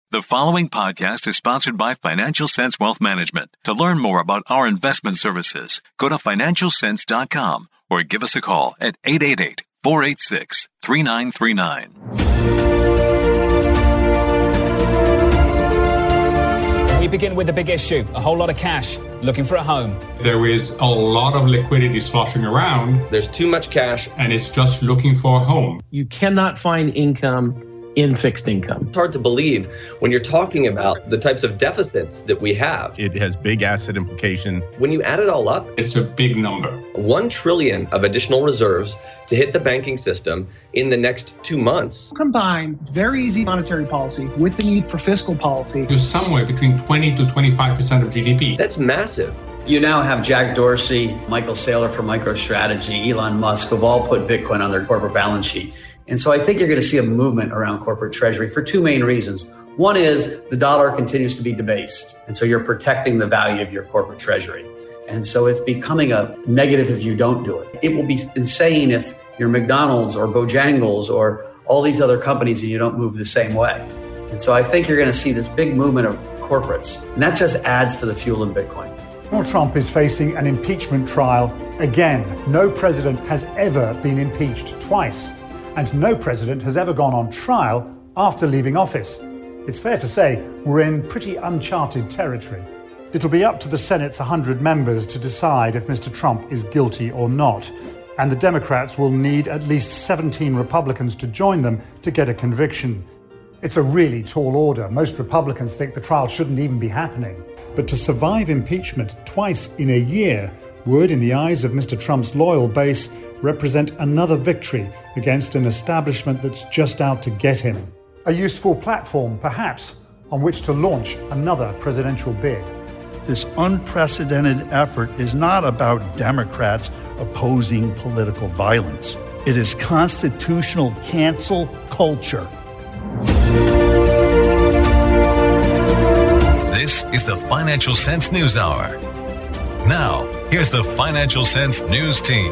The following podcast is sponsored by Financial Sense Wealth Management. To learn more about our investment services, go to financialsense.com or give us a call at 888-486-3939. We begin with the big issue, a whole lot of cash, looking for a home. There is a lot of liquidity sloshing around. There's too much cash. And it's just looking for a home. You cannot find income in fixed income. It's hard to believe when you're talking about the types of deficits that we have. It has big asset implication. When you add it all up, it's a big number. 1 trillion of additional reserves to hit the banking system in the next 2 months. Combine very easy monetary policy with the need for fiscal policy. There's somewhere between 20 to 25% of GDP. That's massive. You now have Jack Dorsey, Michael Saylor from MicroStrategy, Elon Musk, who've all put Bitcoin on their corporate balance sheet. And so I think you're going to see a movement around corporate treasury for 2 main reasons. One is the dollar continues to be debased. And so you're protecting the value of your corporate treasury. And so it's becoming a negative if you don't do it. It will be insane if you're McDonald's or Bojangles or all these other companies and you don't move the same way. And so I think you're going to see this big movement of corporates. And that just adds to the fuel in Bitcoin. Donald Trump is facing an impeachment trial again. No president has ever been impeached twice. And no president has ever gone on trial after leaving office. It's fair to say we're in pretty uncharted territory. It'll be up to the Senate's 100 members to decide if Mr. Trump is guilty or not. And the Democrats will need at least 17 Republicans to join them to get a conviction. It's a really tall order. Most Republicans think the trial shouldn't even be happening. But to survive impeachment twice in a year would, in the eyes of Mr. Trump's loyal base, represent another victory against an establishment that's just out to get him. A useful platform, perhaps, on which to launch another presidential bid. This unprecedented effort is not about Democrats opposing political violence. It is constitutional cancel culture. This is the Financial Sense News Hour. Now, here's the Financial Sense News team.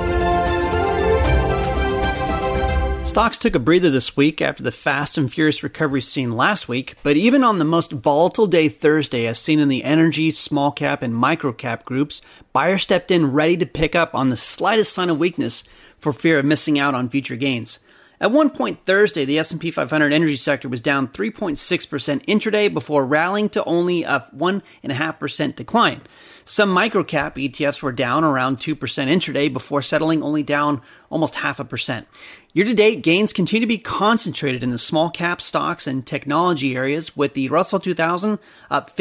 Stocks took a breather this week after the fast and furious recovery seen last week, but even on the most volatile day Thursday, as seen in the energy, small cap, and micro cap groups, buyers stepped in ready to pick up on the slightest sign of weakness for fear of missing out on future gains. At one point Thursday, the S&P 500 energy sector was down 3.6% intraday before rallying to only a 1.5% decline. Some microcap ETFs were down around 2% intraday before settling only down almost 0.5%. Year-to-date, gains continue to be concentrated in the small cap stocks and technology areas, with the Russell 2000 up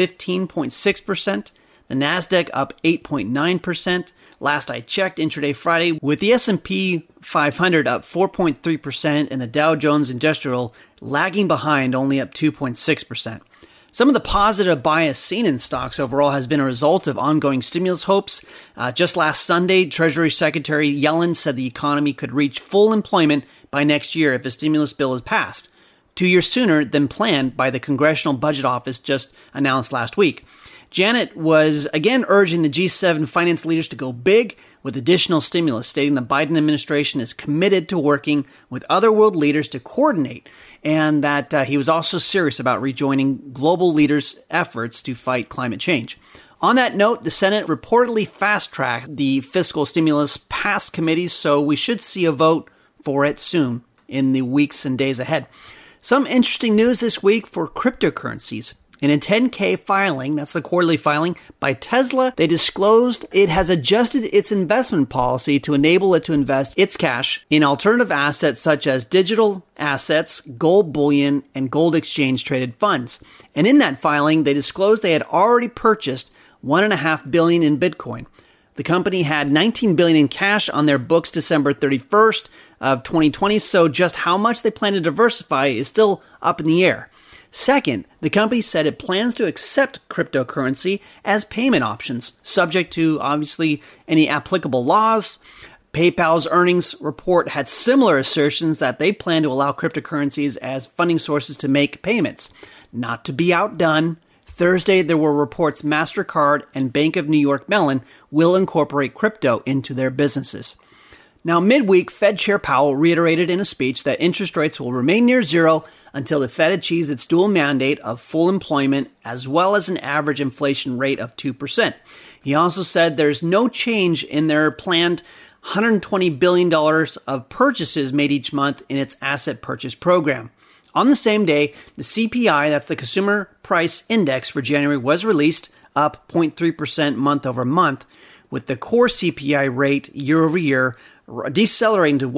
15.6%, the Nasdaq up 8.9%. Last I checked, intraday Friday, with the S&P 500 up 4.3% and the Dow Jones Industrial lagging behind, only up 2.6%. Some of the positive bias seen in stocks overall has been a result of ongoing stimulus hopes. Just last Sunday, Treasury Secretary Yellen said the economy could reach full employment by next year if a stimulus bill is passed, 2 years sooner than planned by the Congressional Budget Office just announced last week. Janet was again urging the G7 finance leaders to go big with additional stimulus, stating the Biden administration is committed to working with other world leaders to coordinate, and that he was also serious about rejoining global leaders' efforts to fight climate change. On that note, the Senate reportedly fast-tracked the fiscal stimulus past committees, so we should see a vote for it soon in the weeks and days ahead. Some interesting news this week for cryptocurrencies. In a 10-K filing, that's the quarterly filing, by Tesla, they disclosed it has adjusted its investment policy to enable it to invest its cash in alternative assets such as digital assets, gold bullion, and gold exchange-traded funds. And in that filing, they disclosed they had already purchased $1.5 billion in Bitcoin. The company had $19 billion in cash on their books December 31st of 2020, so just how much they plan to diversify is still up in the air. Second, the company said it plans to accept cryptocurrency as payment options, subject to, obviously, any applicable laws. PayPal's earnings report had similar assertions that they plan to allow cryptocurrencies as funding sources to make payments. Not to be outdone, Thursday there were reports MasterCard and Bank of New York Mellon will incorporate crypto into their businesses. Now, midweek, Fed Chair Powell reiterated in a speech that interest rates will remain near zero until the Fed achieves its dual mandate of full employment as well as an average inflation rate of 2%. He also said there's no change in their planned $120 billion of purchases made each month in its asset purchase program. On the same day, the CPI, that's the Consumer Price Index for January, was released, up 0.3% month over month, with the core CPI rate year over year decelerating to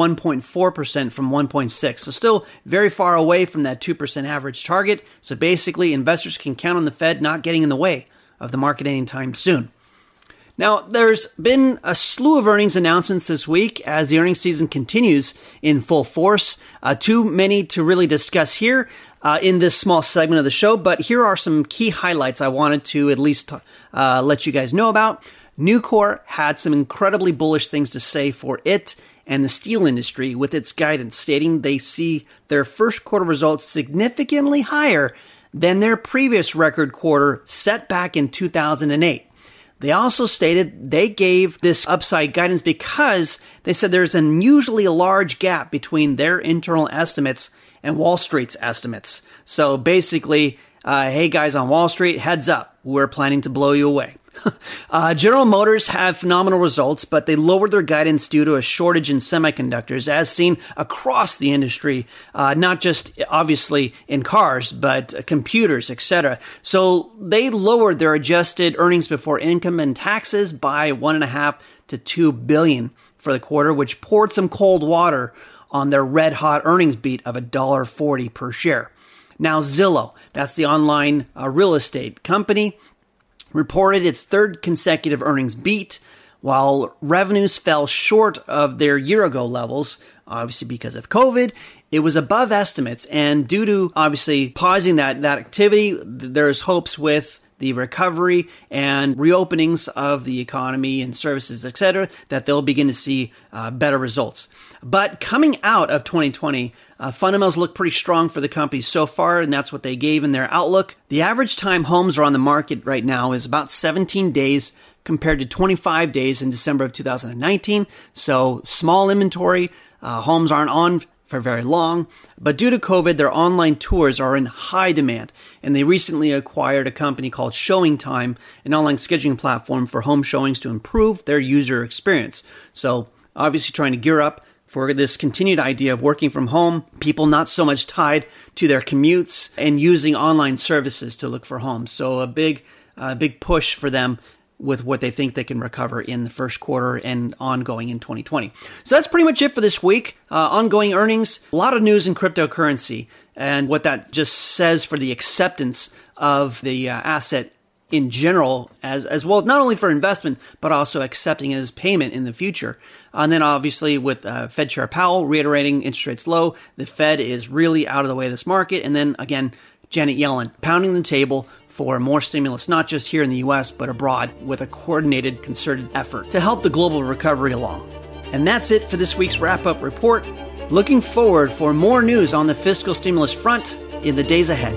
1.4% from 1.6%. So still very far away from that 2% average target. So basically, investors can count on the Fed not getting in the way of the market anytime soon. Now, there's been a slew of earnings announcements this week as the earnings season continues in full force. Too many to really discuss here in this small segment of the show, but here are some key highlights I wanted to at least let you guys know about. Nucor had some incredibly bullish things to say for it and the steel industry with its guidance, stating they see their first quarter results significantly higher than their previous record quarter set back in 2008. They also stated they gave this upside guidance because they said there's an unusually large gap between their internal estimates and Wall Street's estimates. So basically, hey guys on Wall Street, heads up, we're planning to blow you away. General Motors have phenomenal results, but they lowered their guidance due to a shortage in semiconductors, as seen across the industry, not just obviously in cars, but computers, etc. So they lowered their adjusted earnings before income and taxes by $1.5 to $2 billion for the quarter, which poured some cold water on their red-hot earnings beat of $1.40 per share. Now Zillow, that's the online real estate company, reported its third consecutive earnings beat, while revenues fell short of their year-ago levels, obviously because of COVID. It was above estimates, and due to obviously pausing that activity, there's hopes with the recovery and reopenings of the economy and services, etc., that they'll begin to see better results. But coming out of 2020, fundamentals look pretty strong for the company so far, and that's what they gave in their outlook. The average time homes are on the market right now is about 17 days compared to 25 days in December of 2019. So small inventory, homes aren't on for very long, but due to COVID, their online tours are in high demand, and they recently acquired a company called Showing Time, an online scheduling platform for home showings to improve their user experience. So obviously trying to gear up for this continued idea of working from home, people not so much tied to their commutes and using online services to look for homes. So a big push for them with what they think they can recover in the first quarter and ongoing in 2020. So that's pretty much it for this week. Ongoing earnings, a lot of news in cryptocurrency and what that just says for the acceptance of the asset in general, as well, not only for investment, but also accepting it as payment in the future. And then obviously with Fed Chair Powell reiterating interest rates low, the Fed is really out of the way of this market. And then again, Janet Yellen pounding the table for more stimulus, not just here in the U.S., but abroad, with a coordinated, concerted effort to help the global recovery along. And that's it for this week's wrap-up report. Looking forward for more news on the fiscal stimulus front in the days ahead.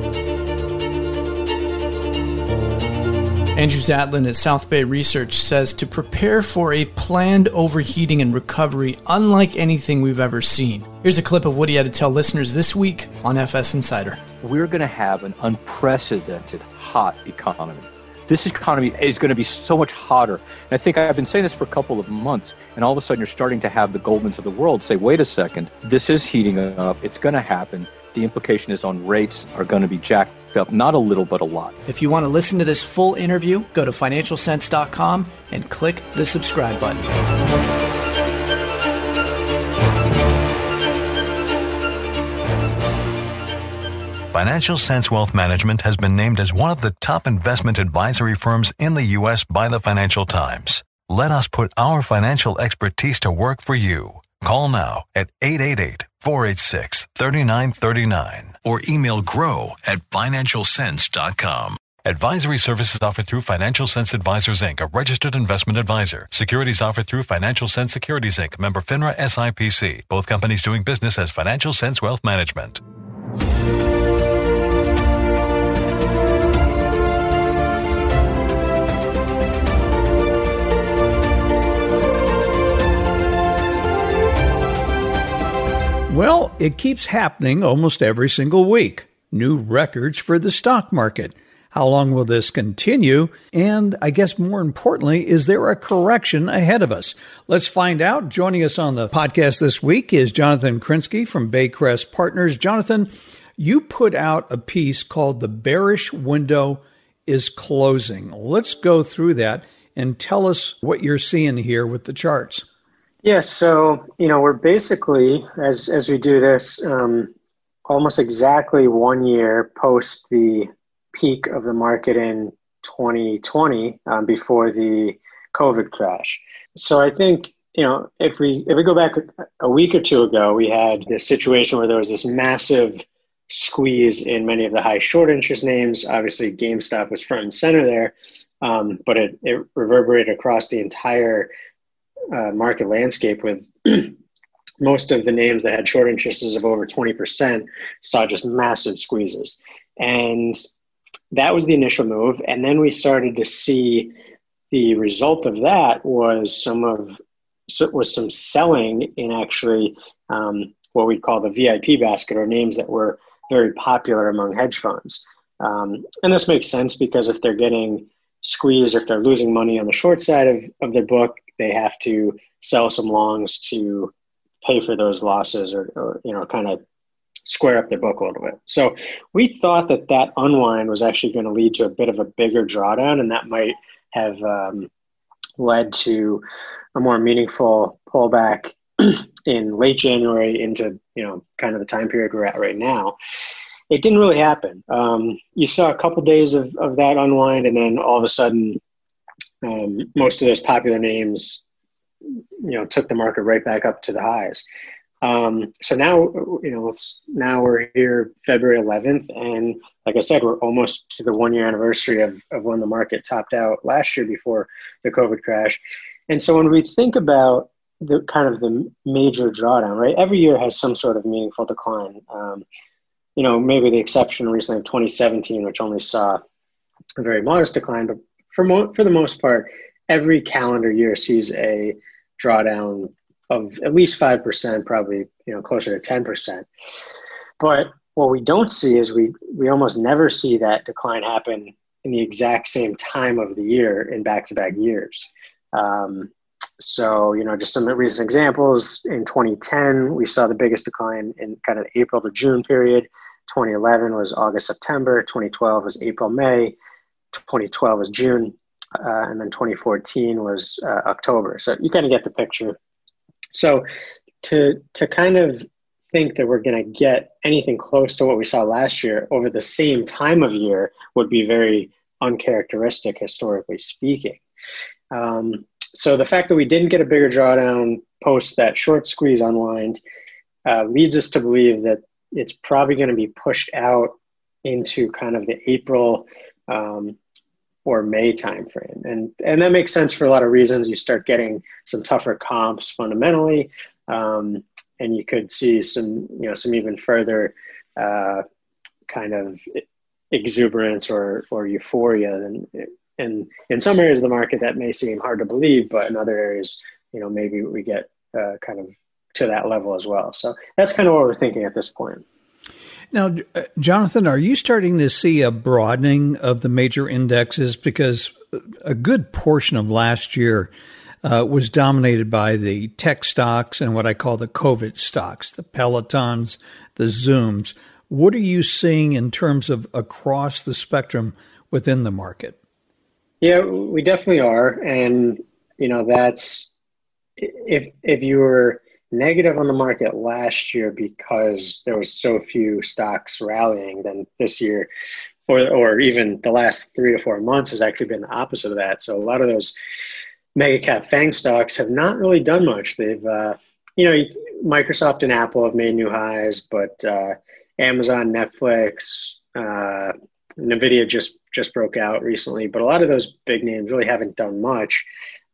Andrew Zatlin at South Bay Research says to prepare for a planned overheating and recovery unlike anything we've ever seen. Here's a clip of what he had to tell listeners this week on FS Insider. We're going to have an unprecedented hot economy. This economy is going to be so much hotter. And I think I've been saying this for a couple of months, and all of a sudden you're starting to have the Goldmans of the world say, wait a second, this is heating up. It's going to happen. The implication is on rates are going to be jacked up, not a little, but a lot. If you want to listen to this full interview, go to financialsense.com and click the subscribe button. Financial Sense Wealth Management has been named as one of the top investment advisory firms in the U.S. by the Financial Times. Let us put our financial expertise to work for you. Call now at 888-486-3939 or email grow@financialsense.com. Advisory services offered through Financial Sense Advisors, Inc., a registered investment advisor. Securities offered through Financial Sense Securities, Inc., member FINRA SIPC. Both companies doing business as Financial Sense Wealth Management. Well, it keeps happening almost every single week. New records for the stock market. How long will this continue? And I guess more importantly, is there a correction ahead of us? Let's find out. Joining us on the podcast this week is Jonathan Krinsky from Baycrest Partners. Jonathan, you put out a piece called The Bearish Window is Closing. Let's go through that and tell us what you're seeing here with the charts. Yeah, so, we're basically, as we do this, almost exactly 1 year post the peak of the market in 2020 before the COVID crash. So I think, if we go back a week or two ago, we had this situation where there was this massive squeeze in many of the high short interest names. Obviously, GameStop was front and center there, but it reverberated across the entire market landscape with most of the names that had short interests of over 20% saw just massive squeezes. And that was the initial move. And then we started to see the result of that was some selling in actually what we call the VIP basket, or names that were very popular among hedge funds. And this makes sense because if they're getting squeezed or if they're losing money on the short side of their book, they have to sell some longs to pay for those losses or kind of square up their book a little bit. So we thought that unwind was actually going to lead to a bit of a bigger drawdown, and that might have led to a more meaningful pullback in late January into, kind of the time period we're at right now. It didn't really happen. You saw a couple days of that unwind, and then all of a sudden, most of those popular names, took the market right back up to the highs. So now, now we're here February 11th. And like I said, we're almost to the 1 year anniversary of when the market topped out last year before the COVID crash. And so when we think about the kind of the major drawdown, right, every year has some sort of meaningful decline. Maybe the exception recently of 2017, which only saw a very modest decline, but for the most part, every calendar year sees a drawdown of at least 5%, probably closer to 10%. But what we don't see is we almost never see that decline happen in the exact same time of the year in back-to-back years. So just some recent examples. In 2010, we saw the biggest decline in kind of the April to June period. 2011 was August, September. 2012 was April, May. 2012 was June. And then 2014 was October. So you kind of get the picture. So to kind of think that we're going to get anything close to what we saw last year over the same time of year would be very uncharacteristic, historically speaking. So the fact that we didn't get a bigger drawdown post that short squeeze unwind leads us to believe that it's probably going to be pushed out into kind of the April or May timeframe. And that makes sense for a lot of reasons. You start getting some tougher comps fundamentally, and you could see some even further kind of exuberance or euphoria. And in some areas of the market that may seem hard to believe, but in other areas, maybe we get kind of to that level as well. So that's kind of what we're thinking at this point. Now, Jonathan, are you starting to see a broadening of the major indexes? Because a good portion of last year was dominated by the tech stocks and what I call the COVID stocks, the Pelotons, the Zooms. What are you seeing in terms of across the spectrum within the market? Yeah, we definitely are. And, that's if you were negative on the market last year because there was so few stocks rallying, then this year or even the last 3 to 4 months has actually been the opposite of that. So a lot of those mega cap FANG stocks have not really done much. They've, Microsoft and Apple have made new highs, but Amazon, Netflix, NVIDIA just broke out recently, but a lot of those big names really haven't done much.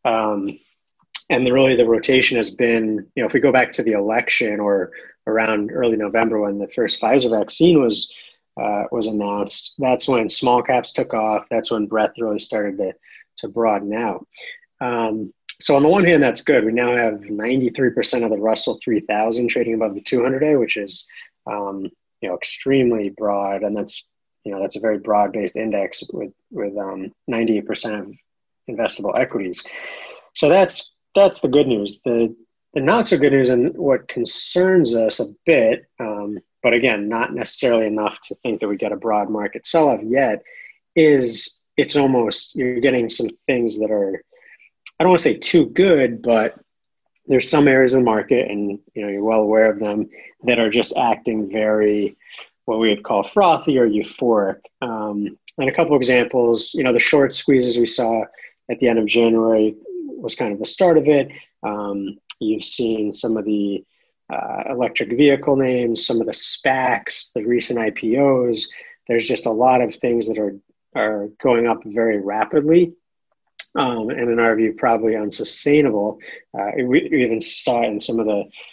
And the rotation has been, if we go back to the election or around early November when the first Pfizer vaccine was announced, that's when small caps took off. That's when breadth really started to broaden out. So on the one hand, that's good. We now have 93% of the Russell 3000 trading above the 200-day, which is extremely broad, and that's a very broad-based index with 98% of investable equities. So that's the good news. The not so good news, and what concerns us a bit, but again, not necessarily enough to think that we get a broad market sell-off yet, is it's almost, you're getting some things that are, I don't want to say too good, but there's some areas of the market, and you're well aware of them, that are just acting very, what we would call frothy or euphoric. And a couple of examples, the short squeezes we saw at the end of January was kind of the start of it. You've seen some of the electric vehicle names, some of the SPACs, the recent IPOs. There's just a lot of things that are going up very rapidly. And in our view, probably unsustainable. We even saw it in some of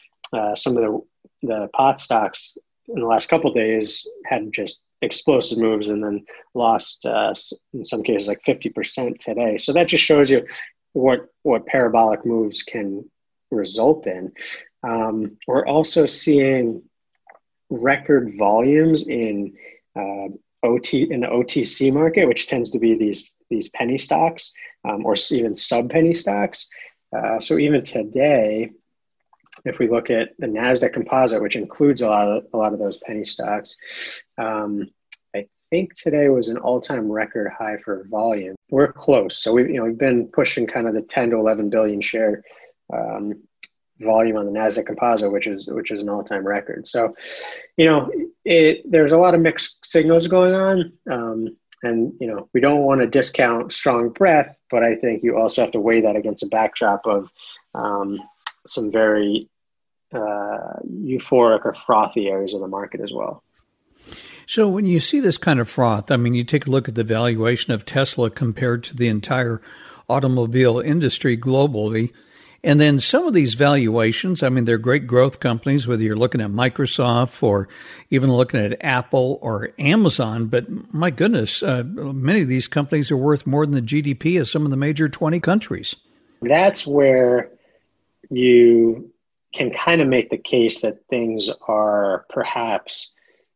the pot stocks in the last couple of days had just explosive moves and then lost, in some cases, like 50% today. So that just shows you what parabolic moves can result in. We're also seeing record volumes in the OTC market, which tends to be these penny stocks, or even sub-penny stocks. So even today, if we look at the NASDAQ composite, which includes a lot of those penny stocks, I think today was an all-time record high for volume. We're close. So we've been pushing kind of the 10 to 11 billion share volume on the NASDAQ composite, which is an all-time record. So, there's a lot of mixed signals going on. And, we don't want to discount strong breadth, but I think you also have to weigh that against a backdrop of some very euphoric or frothy areas of the market as well. So when you see this kind of froth, you take a look at the valuation of Tesla compared to the entire automobile industry globally. And then some of these valuations, they're great growth companies, whether you're looking at Microsoft or even looking at Apple or Amazon. But my goodness, many of these companies are worth more than the GDP of some of the major 20 countries. That's where you can kind of make the case that things are perhaps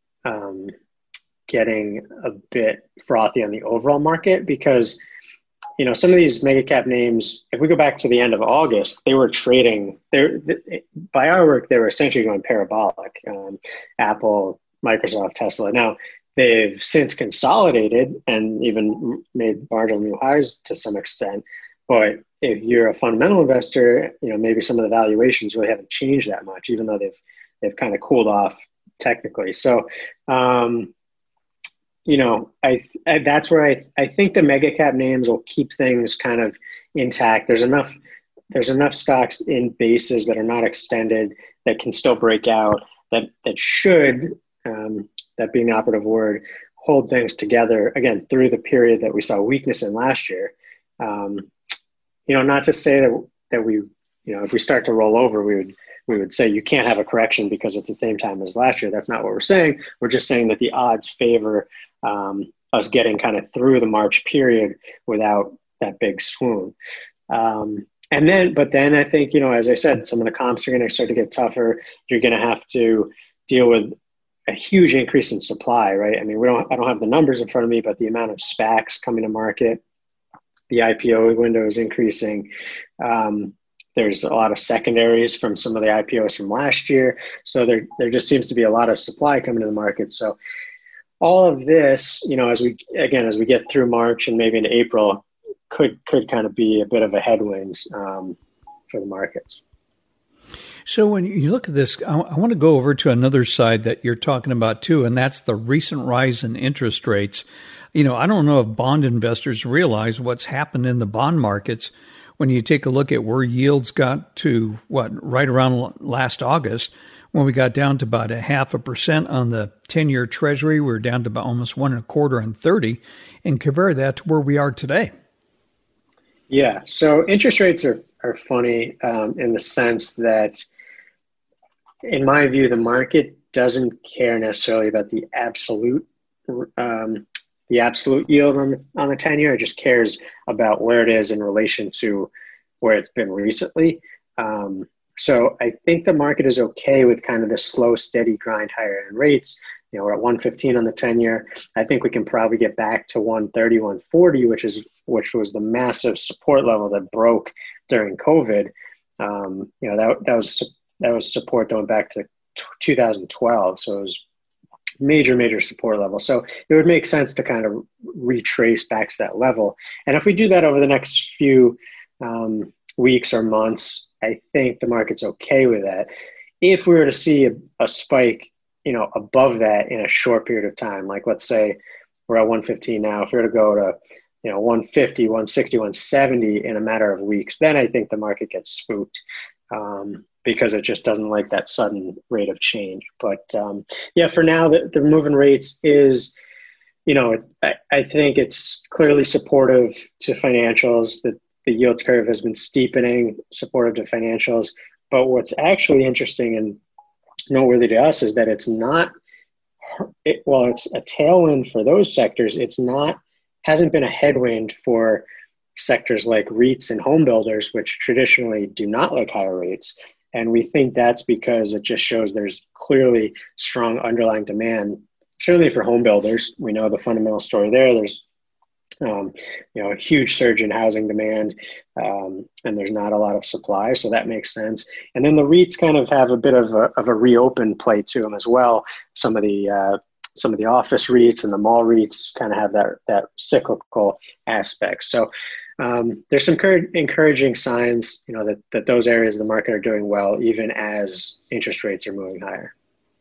getting a bit frothy on the overall market, because some of these mega cap names, if we go back to the end of August, they were trading, by our work, they were essentially going parabolic. Apple, Microsoft, Tesla. Now, they've since consolidated and even made marginal new highs to some extent. But if you're a fundamental investor, maybe some of the valuations really haven't changed that much, even though they've kind of cooled off technically. So, that's where I think the mega cap names will keep things kind of intact. There's enough stocks in bases that are not extended that can still break out, that should, that being the operative word, hold things together again through the period that we saw weakness in last year. Not to say that we, if we start to roll over, we would say you can't have a correction because it's the same time as last year. That's not what we're saying. We're just saying that the odds favor us getting kind of through the March period without that big swoon. But then I think, as I said, some of the comps are going to start to get tougher. You're going to have to deal with a huge increase in supply, right? I don't have the numbers in front of me, but the amount of SPACs coming to market, the IPO window is increasing. There's a lot of secondaries from some of the IPOs from last year. So there just seems to be a lot of supply coming to the market. So all of this, as we get through March and maybe into April, could kind of be a bit of a headwind for the markets. So when you look at this, I want to go over to another side that you're talking about too, and that's the recent rise in interest rates. I don't know if bond investors realize what's happened in the bond markets. When you take a look at where yields got to right around last August, when we got down to about 0.5% on the 10-year Treasury, we're down to about almost 1.25 on 30, and compare that to where we are today. Yeah, so interest rates are funny in the sense that, in my view, the market doesn't care necessarily about the absolute yield on the 10-year. It just cares about where it is in relation to where it's been recently. So I think the market is okay with kind of the slow, steady grind higher end rates. We're at 115 on the 10-year. I think we can probably get back to 130, 140, which was the massive support level that broke during COVID. That was support going back to 2012. So it was major support level. So it would make sense to kind of retrace back to that level. And if we do that over the next few weeks or months, I think the market's okay with that. If we were to see a spike, above that in a short period of time, like let's say we're at 115 now, if we were to go to, 150, 160, 170 in a matter of weeks, then I think the market gets spooked because it just doesn't like that sudden rate of change. But for now, the moving rates is, I think it's clearly supportive to financials. The yield curve has been steepening, supportive to financials. But what's actually interesting and noteworthy to us is that it's a tailwind for those sectors. Hasn't been a headwind for sectors like REITs and home builders, which traditionally do not like higher rates. And we think that's because it just shows there's clearly strong underlying demand, certainly for home builders. We know the fundamental story there. There's a huge surge in housing demand, and there's not a lot of supply, so that makes sense. And then the REITs kind of have a bit of a reopen play to them as well. Some of the office REITs and the mall REITs kind of have that cyclical aspect. So there's some encouraging signs, that those areas of the market are doing well, even as interest rates are moving higher.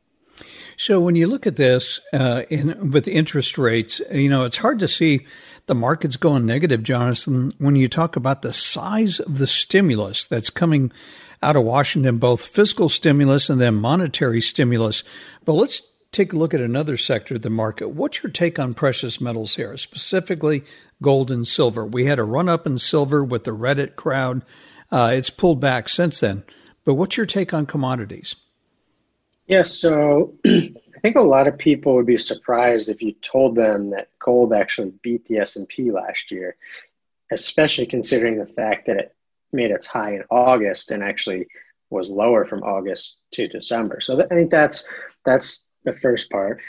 So when you look at this with interest rates, it's hard to see the market's going negative, Jonathan, when you talk about the size of the stimulus that's coming out of Washington, both fiscal stimulus and then monetary stimulus. But let's take a look at another sector of the market. What's your take on precious metals here, specifically gold and silver? We had a run up in silver with the Reddit crowd. It's pulled back since then. But what's your take on commodities? Yeah, so I think a lot of people would be surprised if you told them that gold actually beat the S&P last year, especially considering the fact that it made its high in August and actually was lower from August to December. So I think that's the first part.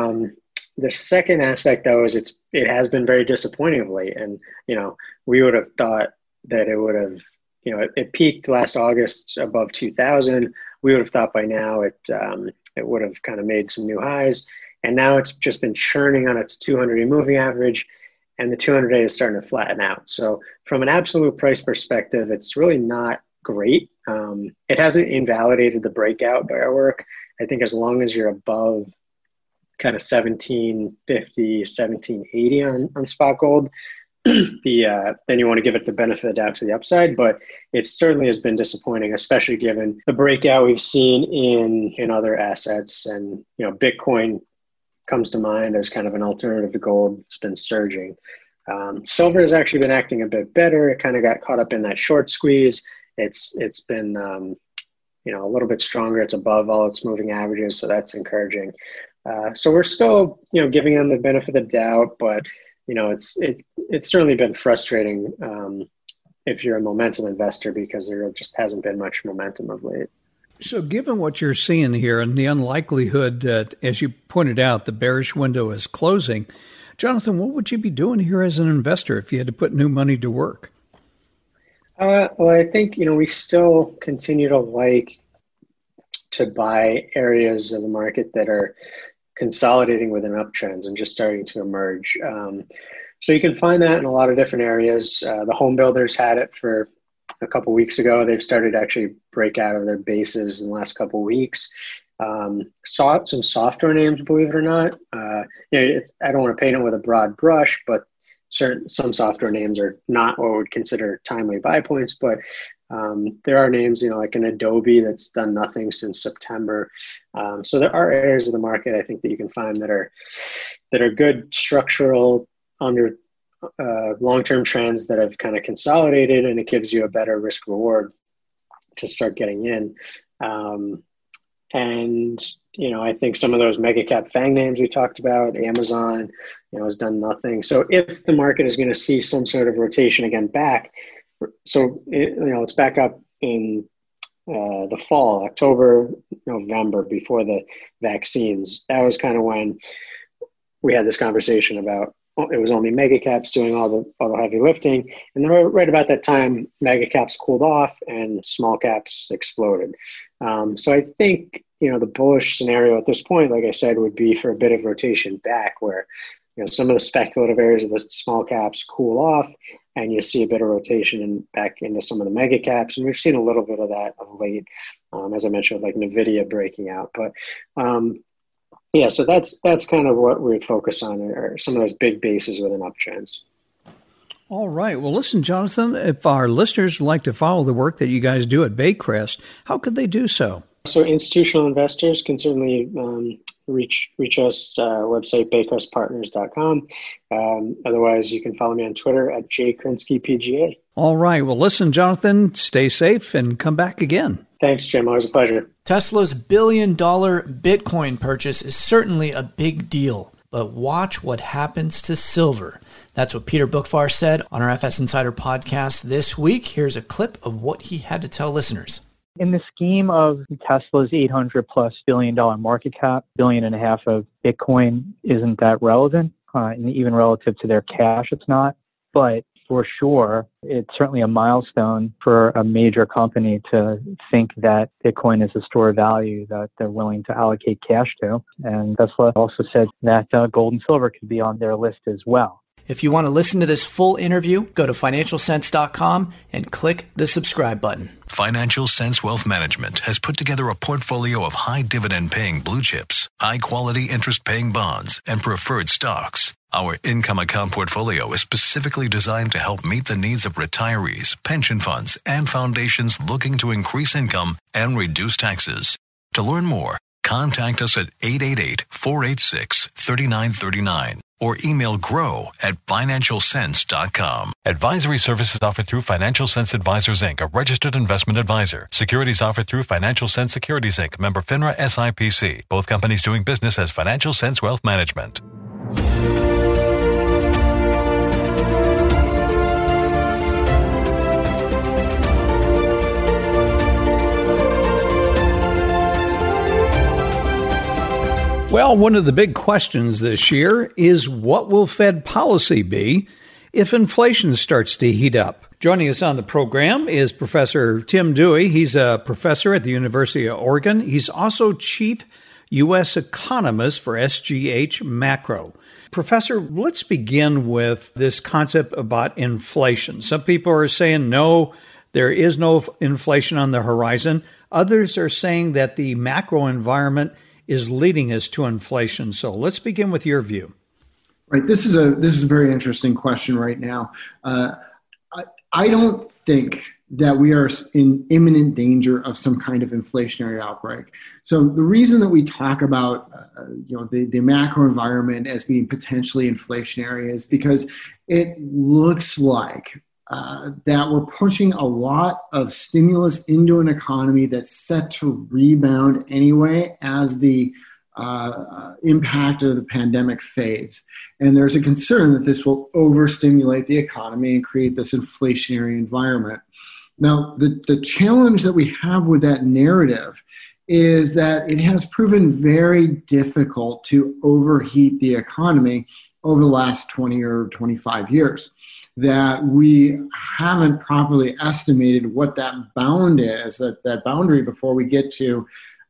The second aspect, though, is it has been very disappointing of late. And, we would have thought that it would have, it peaked last August above 2,000. We would have thought by now it would have kind of made some new highs. And now it's just been churning on its 200-day moving average, and the 200-day is starting to flatten out. So from an absolute price perspective, it's really not great. It hasn't invalidated the breakout by our work. I think as long as you're above kind of 1750, 1780 on spot gold, then you want to give it the benefit of the doubt to the upside. But it certainly has been disappointing, especially given the breakout we've seen in other assets. And, Bitcoin comes to mind as kind of an alternative to gold. It's been surging. Silver has actually been acting a bit better. It kind of got caught up in that short squeeze. It's been, a little bit stronger. It's above all its moving averages. So that's encouraging. So we're still, giving them the benefit of the doubt, but it's certainly been frustrating if you're a momentum investor, because there just hasn't been much momentum of late. So given what you're seeing here and the unlikelihood that, as you pointed out, the bearish window is closing, Jonathan, what would you be doing here as an investor if you had to put new money to work? Well, I think, we still continue to like to buy areas of the market that are consolidating within uptrends and just starting to emerge. So you can find that in a lot of different areas. The home builders had it for a couple weeks ago. They've started to actually break out of their bases in the last couple weeks. Saw some software names, believe it or not. I don't want to paint it with a broad brush, but some software names are not what we would consider timely buy points, but there are names, like an Adobe that's done nothing since September. So there are areas of the market, I think, that you can find that are good structural under long-term trends that have kind of consolidated, and it gives you a better risk reward to start getting in. And, I think some of those mega cap FANG names we talked about, Amazon, has done nothing. So if the market is going to see some sort of rotation again back, it's back up in the fall, October, November, before the vaccines. That was kind of when we had this conversation about it was only mega caps doing all the heavy lifting, and then right about that time, mega caps cooled off and small caps exploded. So I think the bullish scenario at this point, like I said, would be for a bit of rotation back, where some of the speculative areas of the small caps cool off, and you see a bit of rotation back into some of the mega caps. And we've seen a little bit of that of late, as I mentioned, like NVIDIA breaking out. But so that's kind of what we focus on, are some of those big bases within uptrends. All right. Well, listen, Jonathan, if our listeners would like to follow the work that you guys do at Baycrest, how could they do so? So institutional investors can certainly reach us, website baycrestpartners.com. Otherwise, you can follow me on Twitter at jkrinskypga. All right. Well, listen, Jonathan, stay safe and come back again. Thanks, Jim. Always a pleasure. Tesla's $1 billion Bitcoin purchase is certainly a big deal, but watch what happens to silver. That's what Peter Bookvar said on our FS Insider podcast this week. Here's a clip of what he had to tell listeners. In the scheme of Tesla's $800+ billion market cap, $1.5 billion of Bitcoin isn't that relevant, and even relative to their cash, it's not. But for sure, it's certainly a milestone for a major company to think that Bitcoin is a store of value that they're willing to allocate cash to. And Tesla also said that gold and silver could be on their list as well. If you want to listen to this full interview, go to financialsense.com and click the subscribe button. Financial Sense Wealth Management has put together a portfolio of high dividend-paying blue chips, high-quality interest-paying bonds, and preferred stocks. Our income account portfolio is specifically designed to help meet the needs of retirees, pension funds, and foundations looking to increase income and reduce taxes. To learn more, contact us at 888-486-3939 or email grow@financialsense.com. Advisory services offered through Financial Sense Advisors, Inc., a registered investment advisor. Securities offered through Financial Sense Securities, Inc., member FINRA SIPC. Both companies doing business as Financial Sense Wealth Management. Well, one of the big questions this year is what will Fed policy be if inflation starts to heat up? Joining us on the program is Professor Tim Dewey. He's a professor at the University of Oregon. He's also chief U.S. economist for SGH Macro. Professor, let's begin with this concept about inflation. Some people are saying, no, there is no inflation on the horizon. Others are saying that the macro environment is leading us to inflation. So let's begin with your view. Right. This is a very interesting question right now. I don't think that we are in imminent danger of some kind of inflationary outbreak. So the reason that we talk about the macro environment as being potentially inflationary is because it looks like that we're pushing a lot of stimulus into an economy that's set to rebound anyway as the impact of the pandemic fades. And there's a concern that this will overstimulate the economy and create this inflationary environment. Now, the challenge that we have with that narrative is that it has proven very difficult to overheat the economy over the last 20 or 25 years. That we haven't properly estimated what that bound is, that boundary before we get to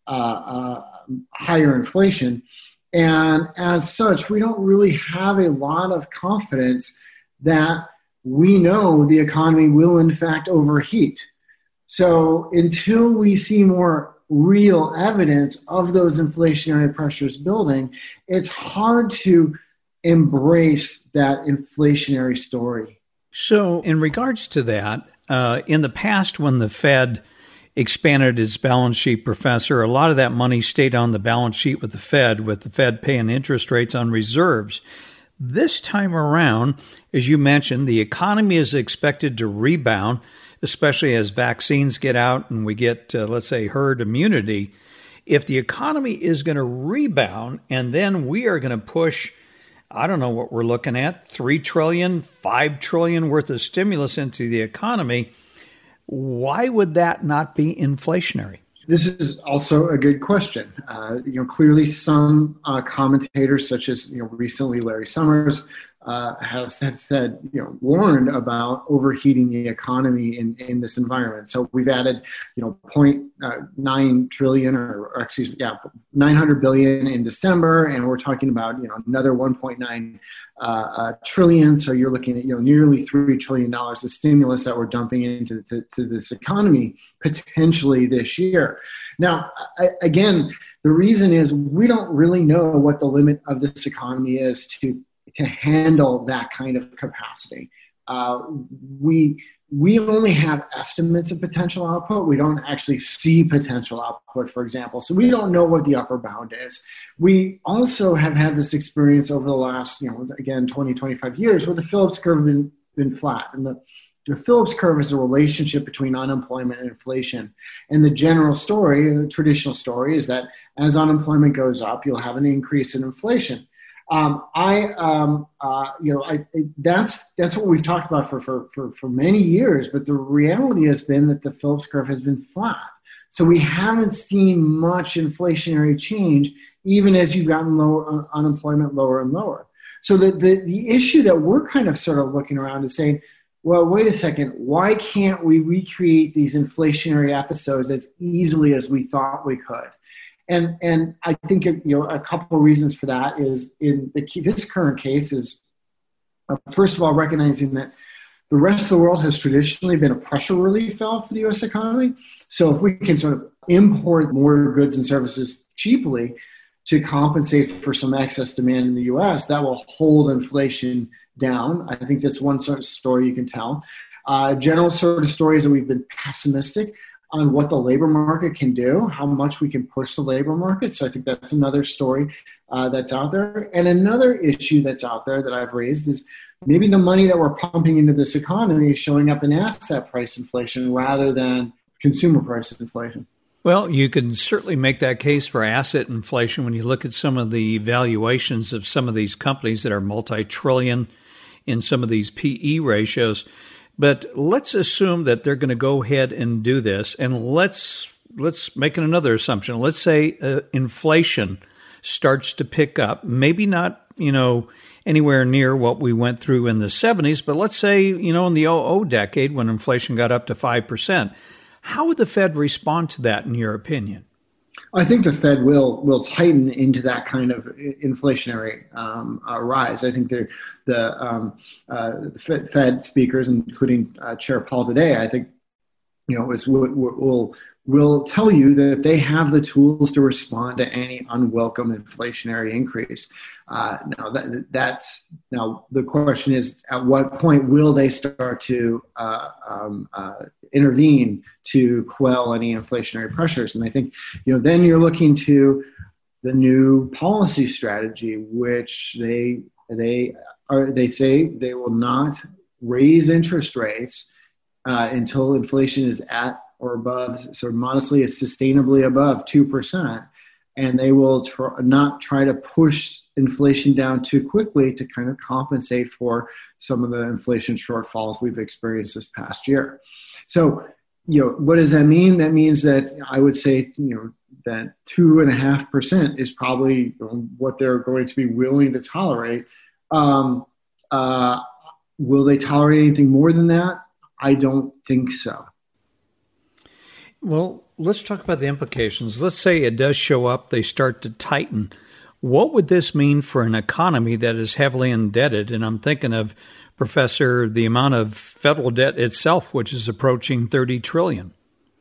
higher inflation. And as such, we don't really have a lot of confidence that we know the economy will in fact overheat. So until we see more real evidence of those inflationary pressures building, it's hard to embrace that inflationary story. So in regards to that, in the past when the Fed expanded its balance sheet, Professor, a lot of that money stayed on the balance sheet with the Fed paying interest rates on reserves. This time around, as you mentioned, the economy is expected to rebound, especially as vaccines get out and we get, let's say, herd immunity. If the economy is going to rebound and then we are going to push I don't know what we're looking at, $3 trillion, $5 trillion worth of stimulus into the economy. Why would that not be inflationary? This is also a good question. Clearly some commentators, such as recently Larry Summers, have said, warned about overheating the economy in this environment. So we've added, 0.9 trillion or 900 billion in December, and we're talking about, another 1.9 trillion. So you're looking at, nearly $3 trillion of stimulus that we're dumping into to this economy potentially this year. Now, again, the reason is we don't really know what the limit of this economy is to handle that kind of capacity. We only have estimates of potential output. We don't actually see potential output, for example. So we don't know what the upper bound is. We also have had this experience over the last, 20, 25 years where the Phillips curve has been flat. And the Phillips curve is a relationship between unemployment and inflation. And the general story, the traditional story, is that as unemployment goes up, you'll have an increase in inflation. That's what we've talked about for many years, but the reality has been that the Phillips curve has been flat. So we haven't seen much inflationary change, even as you've gotten lower unemployment lower and lower. So the issue that we're kind of sort of looking around is saying, well, wait a second, why can't we recreate these inflationary episodes as easily as we thought we could? And I think a couple of reasons for that is in this current case is first of all recognizing that the rest of the world has traditionally been a pressure relief valve for the U.S. economy. So if we can sort of import more goods and services cheaply to compensate for some excess demand in the U.S., that will hold inflation down. I think that's one sort of story you can tell. General sort of stories that we've been pessimistic on what the labor market can do, how much we can push the labor market. So I think that's another story that's out there. And another issue that's out there that I've raised is maybe the money that we're pumping into this economy is showing up in asset price inflation rather than consumer price inflation. Well, you can certainly make that case for asset inflation when you look at some of the valuations of some of these companies that are multi-trillion in some of these PE ratios. But let's assume that they're going to go ahead and do this, and let's make another assumption. Let's say inflation starts to pick up, maybe not, anywhere near what we went through in the 70s, but let's say, in the 00 decade when inflation got up to 5%. How would the Fed respond to that, in your opinion? I think the Fed will tighten into that kind of inflationary rise. I think the Fed speakers, including Chair Powell today, I think will tell you that they have the tools to respond to any unwelcome inflationary increase. Now the question is, at what point will they start to intervene to quell any inflationary pressures? And I think then you're looking to the new policy strategy, which they say they will not raise interest rates until inflation is at or above, sort of modestly, sustainably above 2%. And they will not try to push inflation down too quickly to kind of compensate for some of the inflation shortfalls we've experienced this past year. So, what does that mean? That means that I would say, that 2.5% is probably what they're going to be willing to tolerate. Will they tolerate anything more than that? I don't think so. Well, let's talk about the implications. Let's say it does show up, they start to tighten. What would this mean for an economy that is heavily indebted? And I'm thinking of, Professor, the amount of federal debt itself, which is approaching $30 trillion.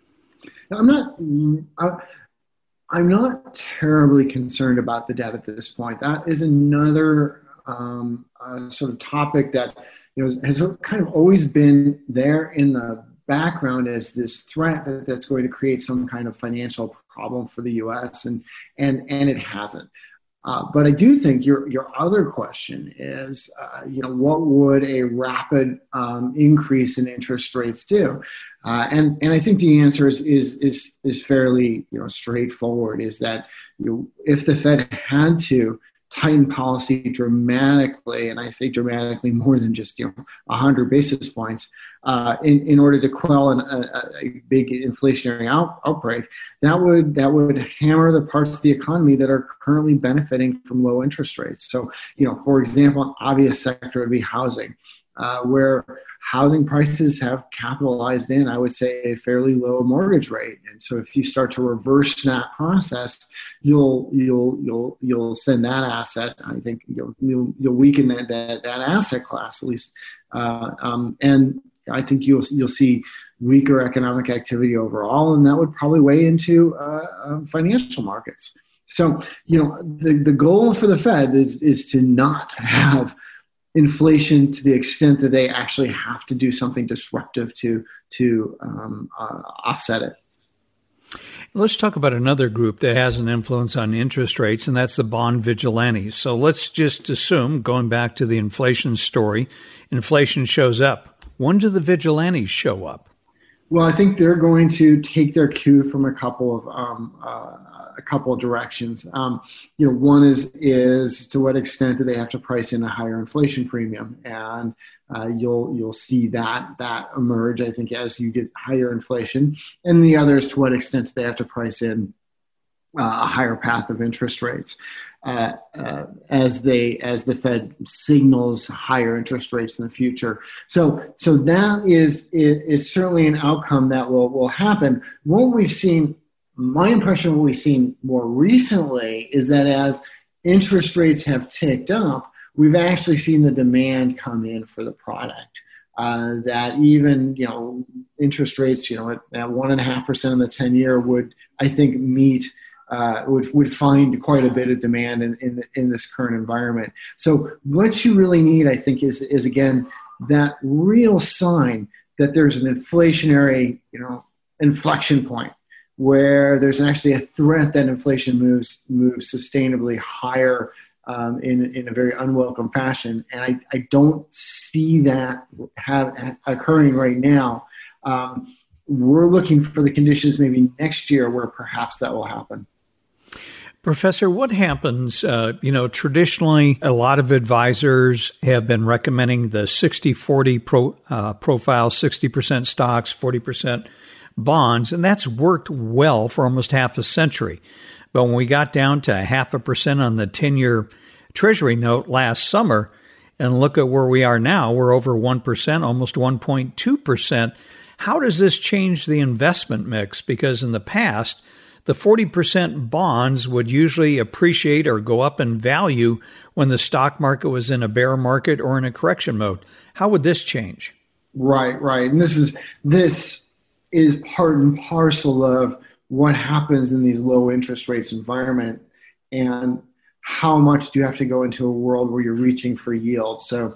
I'm not terribly concerned about the debt at this point. That is another sort of topic that has kind of always been there in the background as this threat that's going to create some kind of financial problem for the U.S. and it hasn't. But I do think your other question is, what would a rapid increase in interest rates do? And I think the answer is fairly straightforward. Is that if the Fed had to tighten policy dramatically, and I say dramatically more than just 100 basis points, in order to quell a big inflationary outbreak, that would hammer the parts of the economy that are currently benefiting from low interest rates. So, for example, an obvious sector would be housing, where housing prices have capitalized in, I would say, a fairly low mortgage rate. And so if you start to reverse that process, you'll send that asset, I think you'll weaken that asset class at least. And I think you'll see weaker economic activity overall, and that would probably weigh into financial markets. So, the goal for the Fed is to not have inflation to the extent that they actually have to do something disruptive to offset it. Let's talk about another group that has an influence on interest rates, and that's the bond vigilantes. So let's just assume, going back to the inflation story, inflation shows up. When do the vigilantes show up? Well, I think they're going to take their cue from a couple of directions. One is to what extent do they have to price in a higher inflation premium, and you'll see that emerge, I think, as you get higher inflation. And the other is to what extent do they have to price in a higher path of interest rates as the Fed signals higher interest rates in the future. So that is certainly an outcome that will happen. My impression of what we've seen more recently is that as interest rates have ticked up, we've actually seen the demand come in for the product. That even, interest rates, at 1.5% in the 10-year would, I think, would find quite a bit of demand in this current environment. So what you really need, I think, is again, that real sign that there's an inflationary, inflection point, where there's actually a threat that inflation moves sustainably higher in a very unwelcome fashion. And I don't see that occurring right now. We're looking for the conditions maybe next year where perhaps that will happen. Professor, what happens, traditionally a lot of advisors have been recommending the 60-40 profile, 60% stocks, 40% bonds, and that's worked well for almost half a century. But when we got down to 0.5% on the 10-year Treasury note last summer, and look at where we are now, we're over 1%, almost 1.2%. How does this change the investment mix? Because in the past, the 40% bonds would usually appreciate or go up in value when the stock market was in a bear market or in a correction mode. How would this change? Right. And this is part and parcel of what happens in these low interest rates environment, and how much do you have to go into a world where you're reaching for yield. So,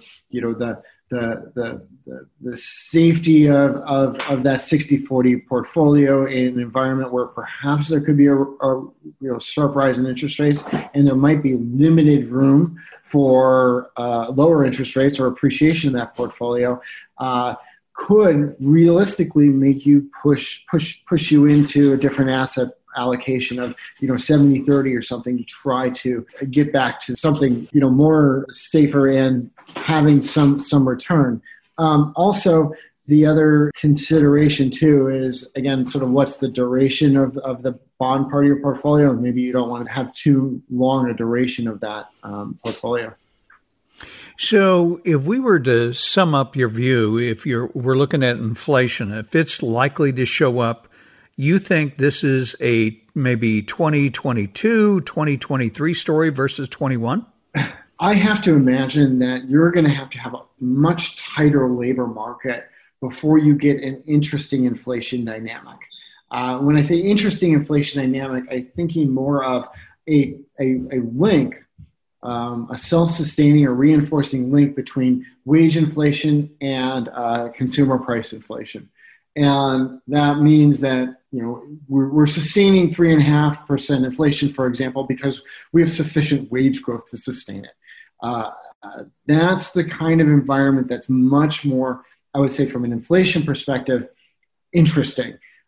the safety of that 60-40 portfolio in an environment where perhaps there could be a sharp rise in interest rates, and there might be limited room for lower interest rates or appreciation of that portfolio, could realistically make you push you into a different asset allocation of 70-30 or something, to try to get back to something more safer and having some return. Also, the other consideration too is, again, sort of what's the duration of the bond part of your portfolio. Maybe you don't want to have too long a duration of that portfolio. So if we were to sum up your view, we're looking at inflation, if it's likely to show up, you think this is a maybe 2022, 2023 story versus 21? I have to imagine that you're going to have a much tighter labor market before you get an interesting inflation dynamic. When I say interesting inflation dynamic, I'm thinking more of a link, a self-sustaining or reinforcing link between wage inflation and consumer price inflation. And that means that we're sustaining 3.5% inflation, for example, because we have sufficient wage growth to sustain it. That's the kind of environment that's much more, I would say, from an inflation perspective, interesting.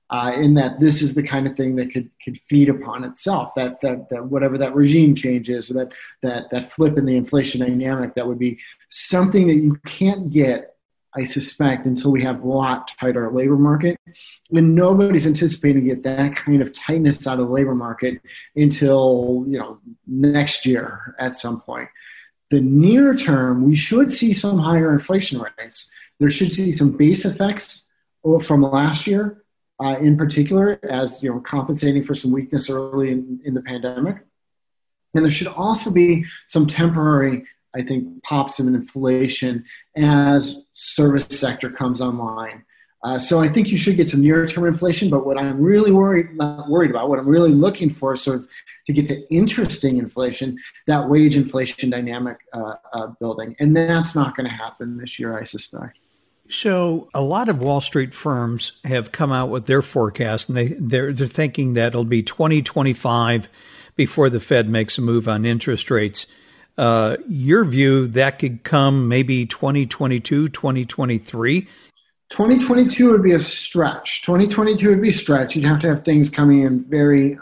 in that this is the kind of thing that could feed upon itself. That whatever that regime change is, that flip in the inflation dynamic, that would be something that you can't get, I suspect, until we have a lot tighter labor market. And nobody's anticipating to get that kind of tightness out of the labor market until next year at some point. The near term, we should see some higher inflation rates. There should see some base effects from last year, in particular, as compensating for some weakness early in the pandemic. And there should also be some temporary, I think, pops in inflation as service sector comes online. So I think you should get some near-term inflation, but what I'm really not worried about, what I'm really looking for is sort of to get to interesting inflation, that wage inflation dynamic building. And that's not going to happen this year, I suspect. So a lot of Wall Street firms have come out with their forecast, and they're thinking that it'll be 2025 before the Fed makes a move on interest rates. Your view, that could come maybe 2022, 2023? 2022 would be a stretch. 2022 would be a stretch. You'd have to have things coming in very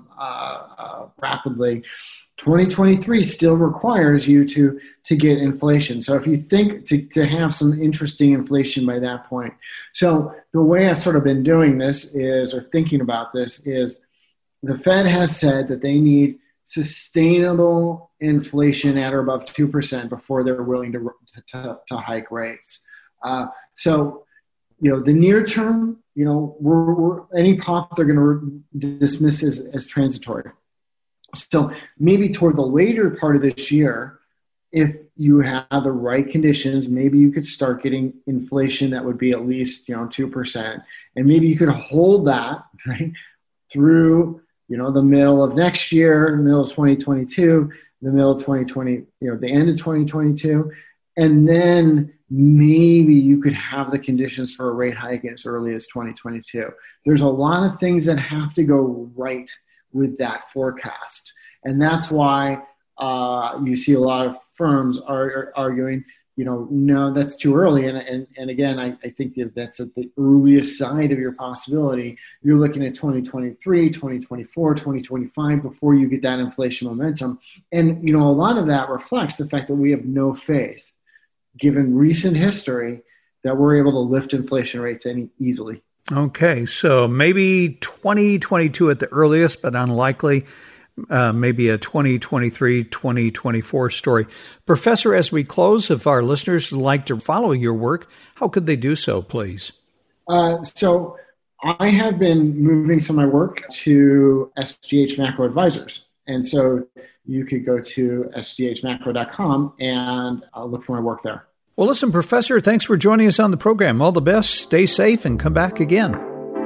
rapidly. 2023 still requires you to get inflation. So if you think to have some interesting inflation by that point. So the way I've sort of been doing this is, or thinking about this is, the Fed has said that they need sustainable inflation at or above 2% before they're willing to hike rates. So, the near term, we're any pop they're going to dismiss as transitory. So maybe toward the later part of this year, if you have the right conditions, maybe you could start getting inflation that would be at least 2%, and maybe you could hold that right through the middle of next year, the middle of 2022, the middle of 2020, the end of 2022, and then maybe you could have the conditions for a rate hike as early as 2022. There's a lot of things that have to go right with that forecast. And that's why you see a lot of firms are arguing, no, that's too early. And again, I think that's at the earliest side of your possibility. You're looking at 2023, 2024, 2025 before you get that inflation momentum. And, a lot of that reflects the fact that we have no faith, given recent history, that we're able to lift inflation rates any easily. Okay, so maybe 2022 at the earliest, but unlikely. Maybe a 2023, 2024 story. Professor, as we close, if our listeners would like to follow your work, how could they do so, please? So I have been moving some of my work to SGH Macro Advisors. And so you could go to sghmacro.com and look for my work there. Well, listen, Professor, thanks for joining us on the program. All the best. Stay safe and come back again.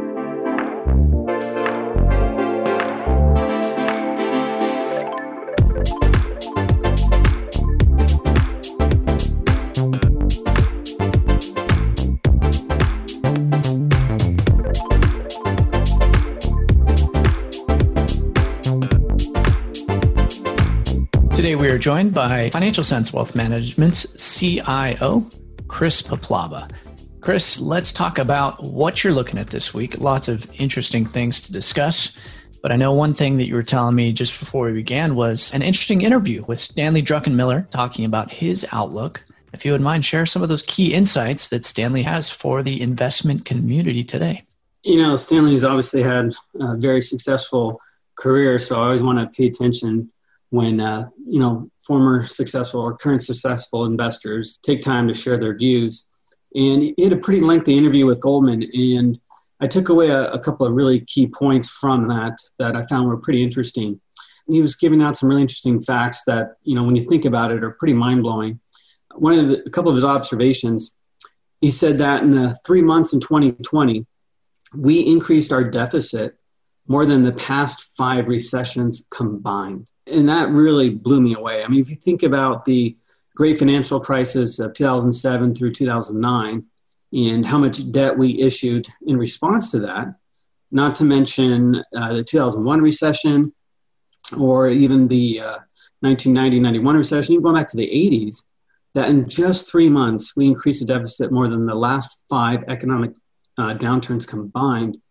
Today we are joined by Financial Sense Wealth Management's CIO, Chris Paplava. Chris, let's talk about what you're looking at this week. Lots of interesting things to discuss. But I know one thing that you were telling me just before we began was an interesting interview with Stanley Druckenmiller talking about his outlook. If you would mind, share some of those key insights that Stanley has for the investment community today. Stanley's obviously had a very successful career, so I always want to pay attention when, former successful or current successful investors take time to share their views. And he had a pretty lengthy interview with Goldman, and I took away a couple of really key points from that I found were pretty interesting. And he was giving out some really interesting facts that, when you think about it, are pretty mind-blowing. A couple of his observations, he said that in the 3 months in 2020, we increased our deficit more than the past 5 recessions combined. And that really blew me away. I mean, if you think about the great financial crisis of 2007 through 2009 and how much debt we issued in response to that, not to mention the 2001 recession or even the 1990-91 recession, even going back to the 80s, that in just 3 months, we increased the deficit more than the last 5 economic downturns combined.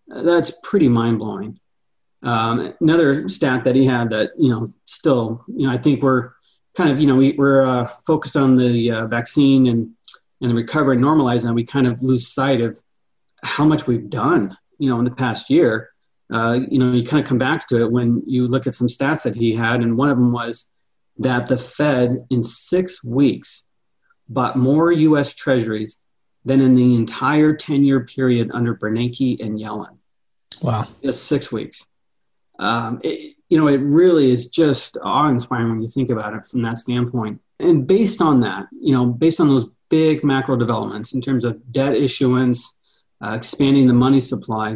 That's pretty mind-blowing. Another stat that he had that, still, I think we're kind of, we're focused on the vaccine and the recovery and normalizing, and we kind of lose sight of how much we've done, in the past year. You kind of come back to it when you look at some stats that he had, and one of them was that the Fed in 6 weeks bought more U.S. Treasuries than in the entire 10-year period under Bernanke and Yellen. Wow. Just 6 weeks. It really is just awe-inspiring when you think about it from that standpoint. And based on that, based on those big macro developments in terms of debt issuance, expanding the money supply,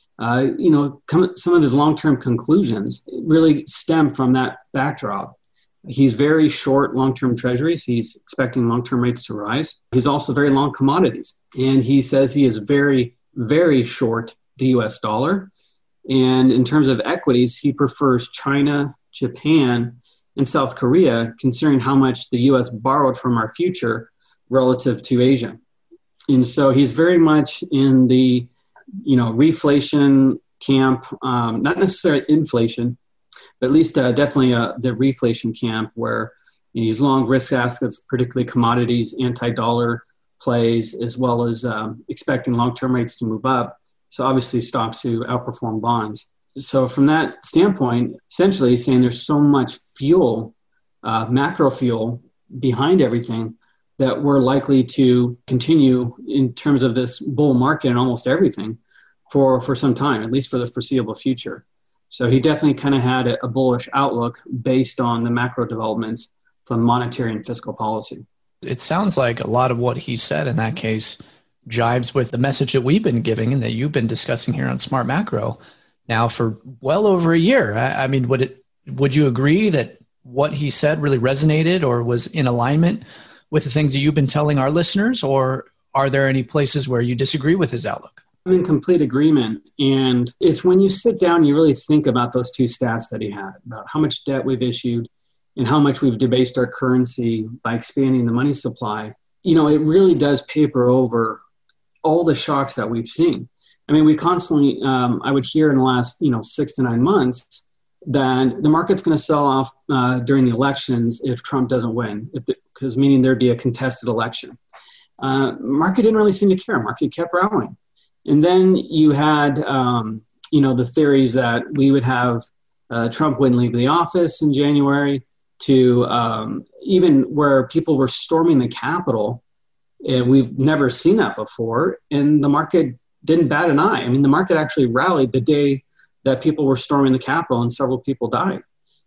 some of his long-term conclusions really stem from that backdrop. He's very short long-term treasuries. He's expecting long-term rates to rise. He's also very long commodities. And he says he is very, very short the US dollar. And in terms of equities, he prefers China, Japan, and South Korea, considering how much the US borrowed from our future relative to Asia. And so he's very much in the, reflation camp, not necessarily inflation, but at least definitely the reflation camp, where these long risk assets, particularly commodities, anti-dollar plays, as well as expecting long-term rates to move up. So obviously stocks who outperform bonds. So from that standpoint, essentially saying there's so much fuel, macro fuel behind everything, that we're likely to continue in terms of this bull market and almost everything for some time, at least for the foreseeable future. So he definitely kind of had a bullish outlook based on the macro developments from monetary and fiscal policy. It sounds like a lot of what he said in that case jives with the message that we've been giving and that you've been discussing here on Smart Macro now for well over a year. I mean, would you agree that what he said really resonated or was in alignment with the things that you've been telling our listeners, or are there any places where you disagree with his outlook? I'm in complete agreement. And it's when you sit down, you really think about those two stats that he had, about how much debt we've issued and how much we've debased our currency by expanding the money supply. It really does paper over all the shocks that we've seen. I mean, we constantly, I would hear in the last, 6 to 9 months that the market's going to sell off during the elections if Trump doesn't win, because meaning there'd be a contested election. Market didn't really seem to care. Market kept rallying. And then you had, the theories that we would have Trump wouldn't leave the office in January, to even where people were storming the Capitol. And we've never seen that before. And the market didn't bat an eye. I mean, the market actually rallied the day that people were storming the Capitol and several people died.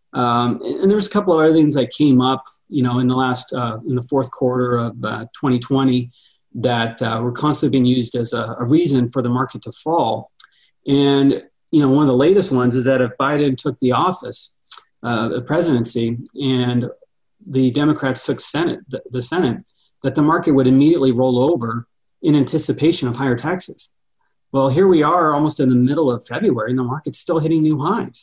And there's a couple of other things that came up, in the last, in the fourth quarter of 2020 that were constantly being used as a reason for the market to fall. And, one of the latest ones is that if Biden took the office, the presidency, and the Democrats took the Senate, that the market would immediately roll over in anticipation of higher taxes. Well, here we are almost in the middle of February, and the market's still hitting new highs.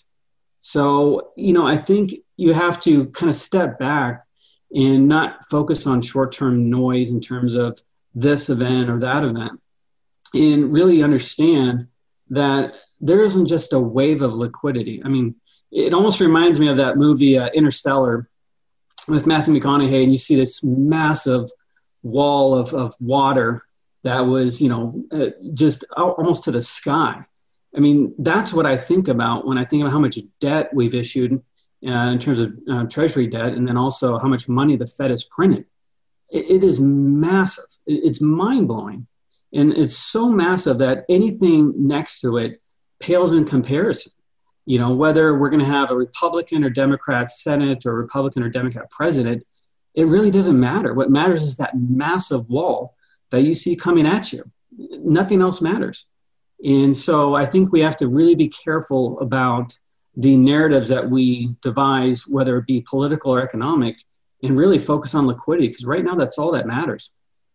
So, I think you have to kind of step back and not focus on short-term noise in terms of this event or that event, and really understand that there isn't just a wave of liquidity. I mean, it almost reminds me of that movie Interstellar with Matthew McConaughey, and you see this massive wall of water that was, just almost to the sky. I mean, that's what I think about when I think about how much debt we've issued in terms of treasury debt, and then also how much money the Fed has printed. It is massive. It's mind-blowing. And it's so massive that anything next to it pales in comparison. Whether we're going to have a Republican or Democrat Senate or Republican or Democrat president, it really doesn't matter. What matters is that massive wall that you see coming at you. Nothing else matters. And so I think we have to really be careful about the narratives that we devise, whether it be political or economic, and really focus on liquidity, because right now that's all that matters.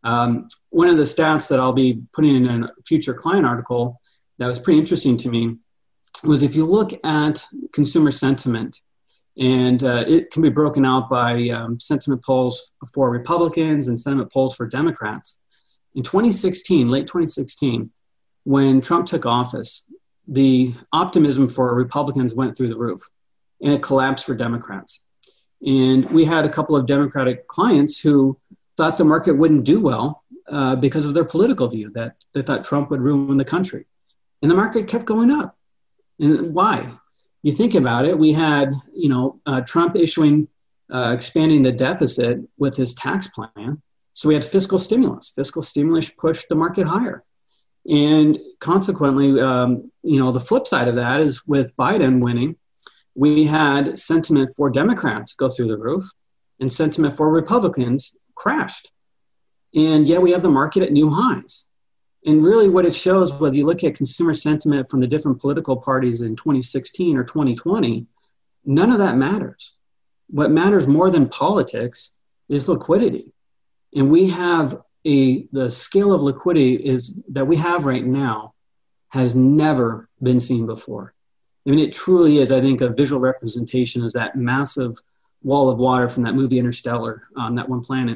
One of the stats that I'll be putting in a future client article that was pretty interesting to me was if you look at consumer sentiment, and it can be broken out by sentiment polls for Republicans and sentiment polls for Democrats. In 2016, late 2016, when Trump took office, the optimism for Republicans went through the roof, and it collapsed for Democrats. And we had a couple of Democratic clients who thought the market wouldn't do well because of their political view, that they thought Trump would ruin the country. And the market kept going up. And why? You think about it, we had, Trump issuing, expanding the deficit with his tax plan. So we had fiscal stimulus. Fiscal stimulus pushed the market higher. And consequently, the flip side of that is with Biden winning, we had sentiment for Democrats go through the roof and sentiment for Republicans crashed. And yet we have the market at new highs. And really what it shows, whether you look at consumer sentiment from the different political parties in 2016 or 2020, none of that matters. What matters more than politics is liquidity. And we have the scale of liquidity is that we have right now has never been seen before. I mean, it truly is, I think, a visual representation is that massive wall of water from that movie Interstellar on that one planet.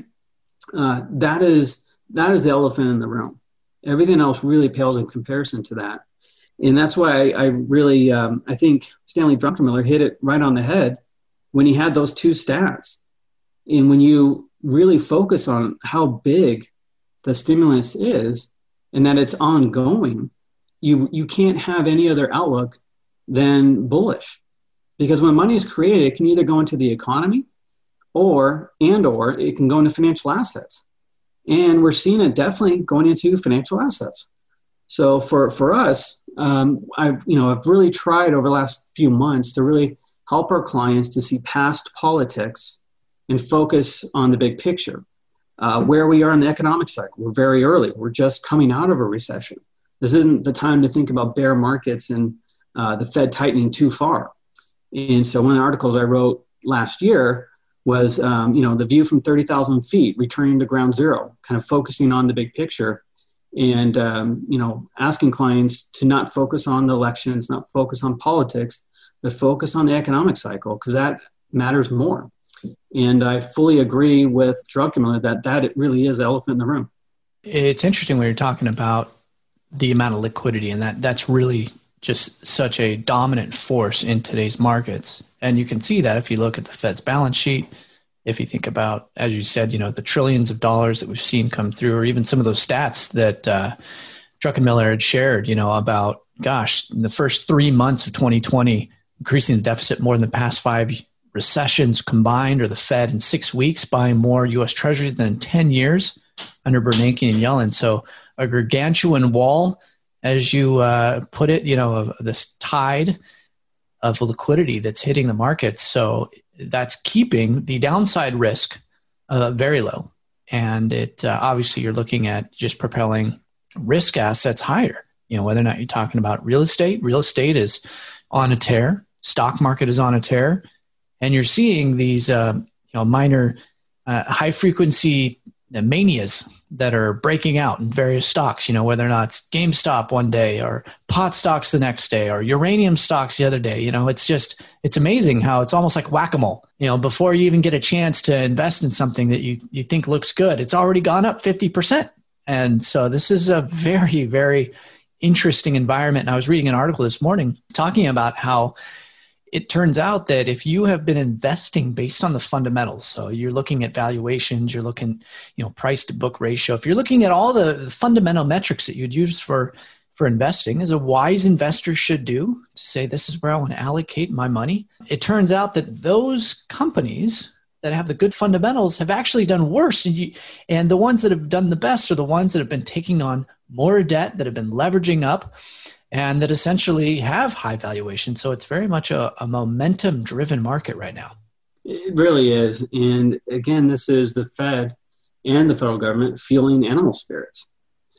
That is the elephant in the room. Everything else really pales in comparison to that. And that's why I really, I think Stanley Druckenmiller hit it right on the head when he had those two stats. And when you really focus on how big the stimulus is and that it's ongoing, you can't have any other outlook than bullish. Because when money is created, it can either go into the economy or it can go into financial assets. And we're seeing it definitely going into financial assets. So for us, I've really tried over the last few months to really help our clients to see past politics and focus on the big picture. Where we are in the economic cycle, we're very early. We're just coming out of a recession. This isn't the time to think about bear markets and the Fed tightening too far. And so one of the articles I wrote last year was, the view from 30,000 feet, returning to ground zero, kind of focusing on the big picture and, asking clients to not focus on the elections, not focus on politics, but focus on the economic cycle because that matters more. And I fully agree with Druckenmiller that it really is the elephant in the room. It's interesting when you're talking about the amount of liquidity, and that's really just such a dominant force in today's markets. And you can see that if you look at the Fed's balance sheet, if you think about, as you said, the trillions of dollars that we've seen come through, or even some of those stats that Druckenmiller had shared, about, in the first 3 months of 2020, increasing the deficit more than the past 5 recessions combined, or the Fed in 6 weeks buying more U.S. Treasuries than in 10 years under Bernanke and Yellen. So a gargantuan wall, as you put it, of this tide of liquidity that's hitting the markets. So that's keeping the downside risk very low. And it obviously you're looking at just propelling risk assets higher. Whether or not you're talking about real estate is on a tear. Stock market is on a tear. And you're seeing these minor high frequency manias that are breaking out in various stocks, whether or not it's GameStop one day or pot stocks the next day or uranium stocks the other day. It's amazing how it's almost like whack-a-mole. Before you even get a chance to invest in something that you think looks good, it's already gone up 50%. And so this is a very, very interesting environment. And I was reading an article this morning talking about how it turns out that if you have been investing based on the fundamentals, so you're looking at valuations, you're looking, price to book ratio, if you're looking at all the fundamental metrics that you'd use for investing, as a wise investor should do, to say, this is where I want to allocate my money, it turns out that those companies that have the good fundamentals have actually done worse. And the ones that have done the best are the ones that have been taking on more debt, that have been leveraging up, and that essentially have high valuation. So it's very much a momentum-driven market right now. It really is. And again, this is the Fed and the federal government fueling animal spirits.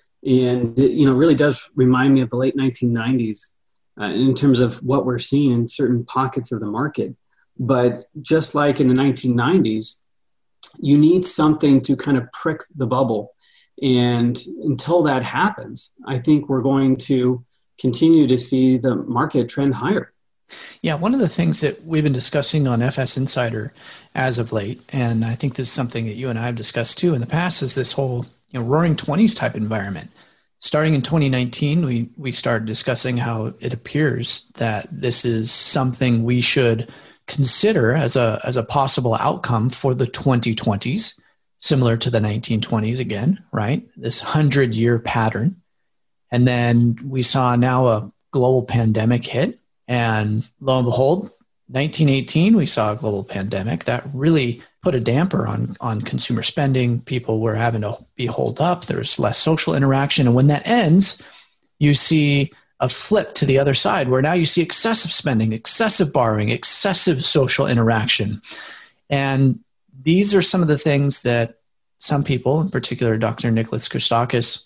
And it really does remind me of the late 1990s in terms of what we're seeing in certain pockets of the market. But just like in the 1990s, you need something to kind of prick the bubble. And until that happens, I think we're going to continue to see the market trend higher. Yeah, one of the things that we've been discussing on FS Insider as of late, and I think this is something that you and I have discussed too in the past, is this whole roaring 20s type environment. Starting in 2019, we started discussing how it appears that this is something we should consider as a possible outcome for the 2020s, similar to the 1920s again, right? This 100-year pattern. And then we saw now a global pandemic hit, and lo and behold, 1918, we saw a global pandemic that really put a damper on consumer spending. People were having to be holed up. There's less social interaction. And when that ends, you see a flip to the other side where now you see excessive spending, excessive borrowing, excessive social interaction. And these are some of the things that some people, in particular Dr. Nicholas Christakis,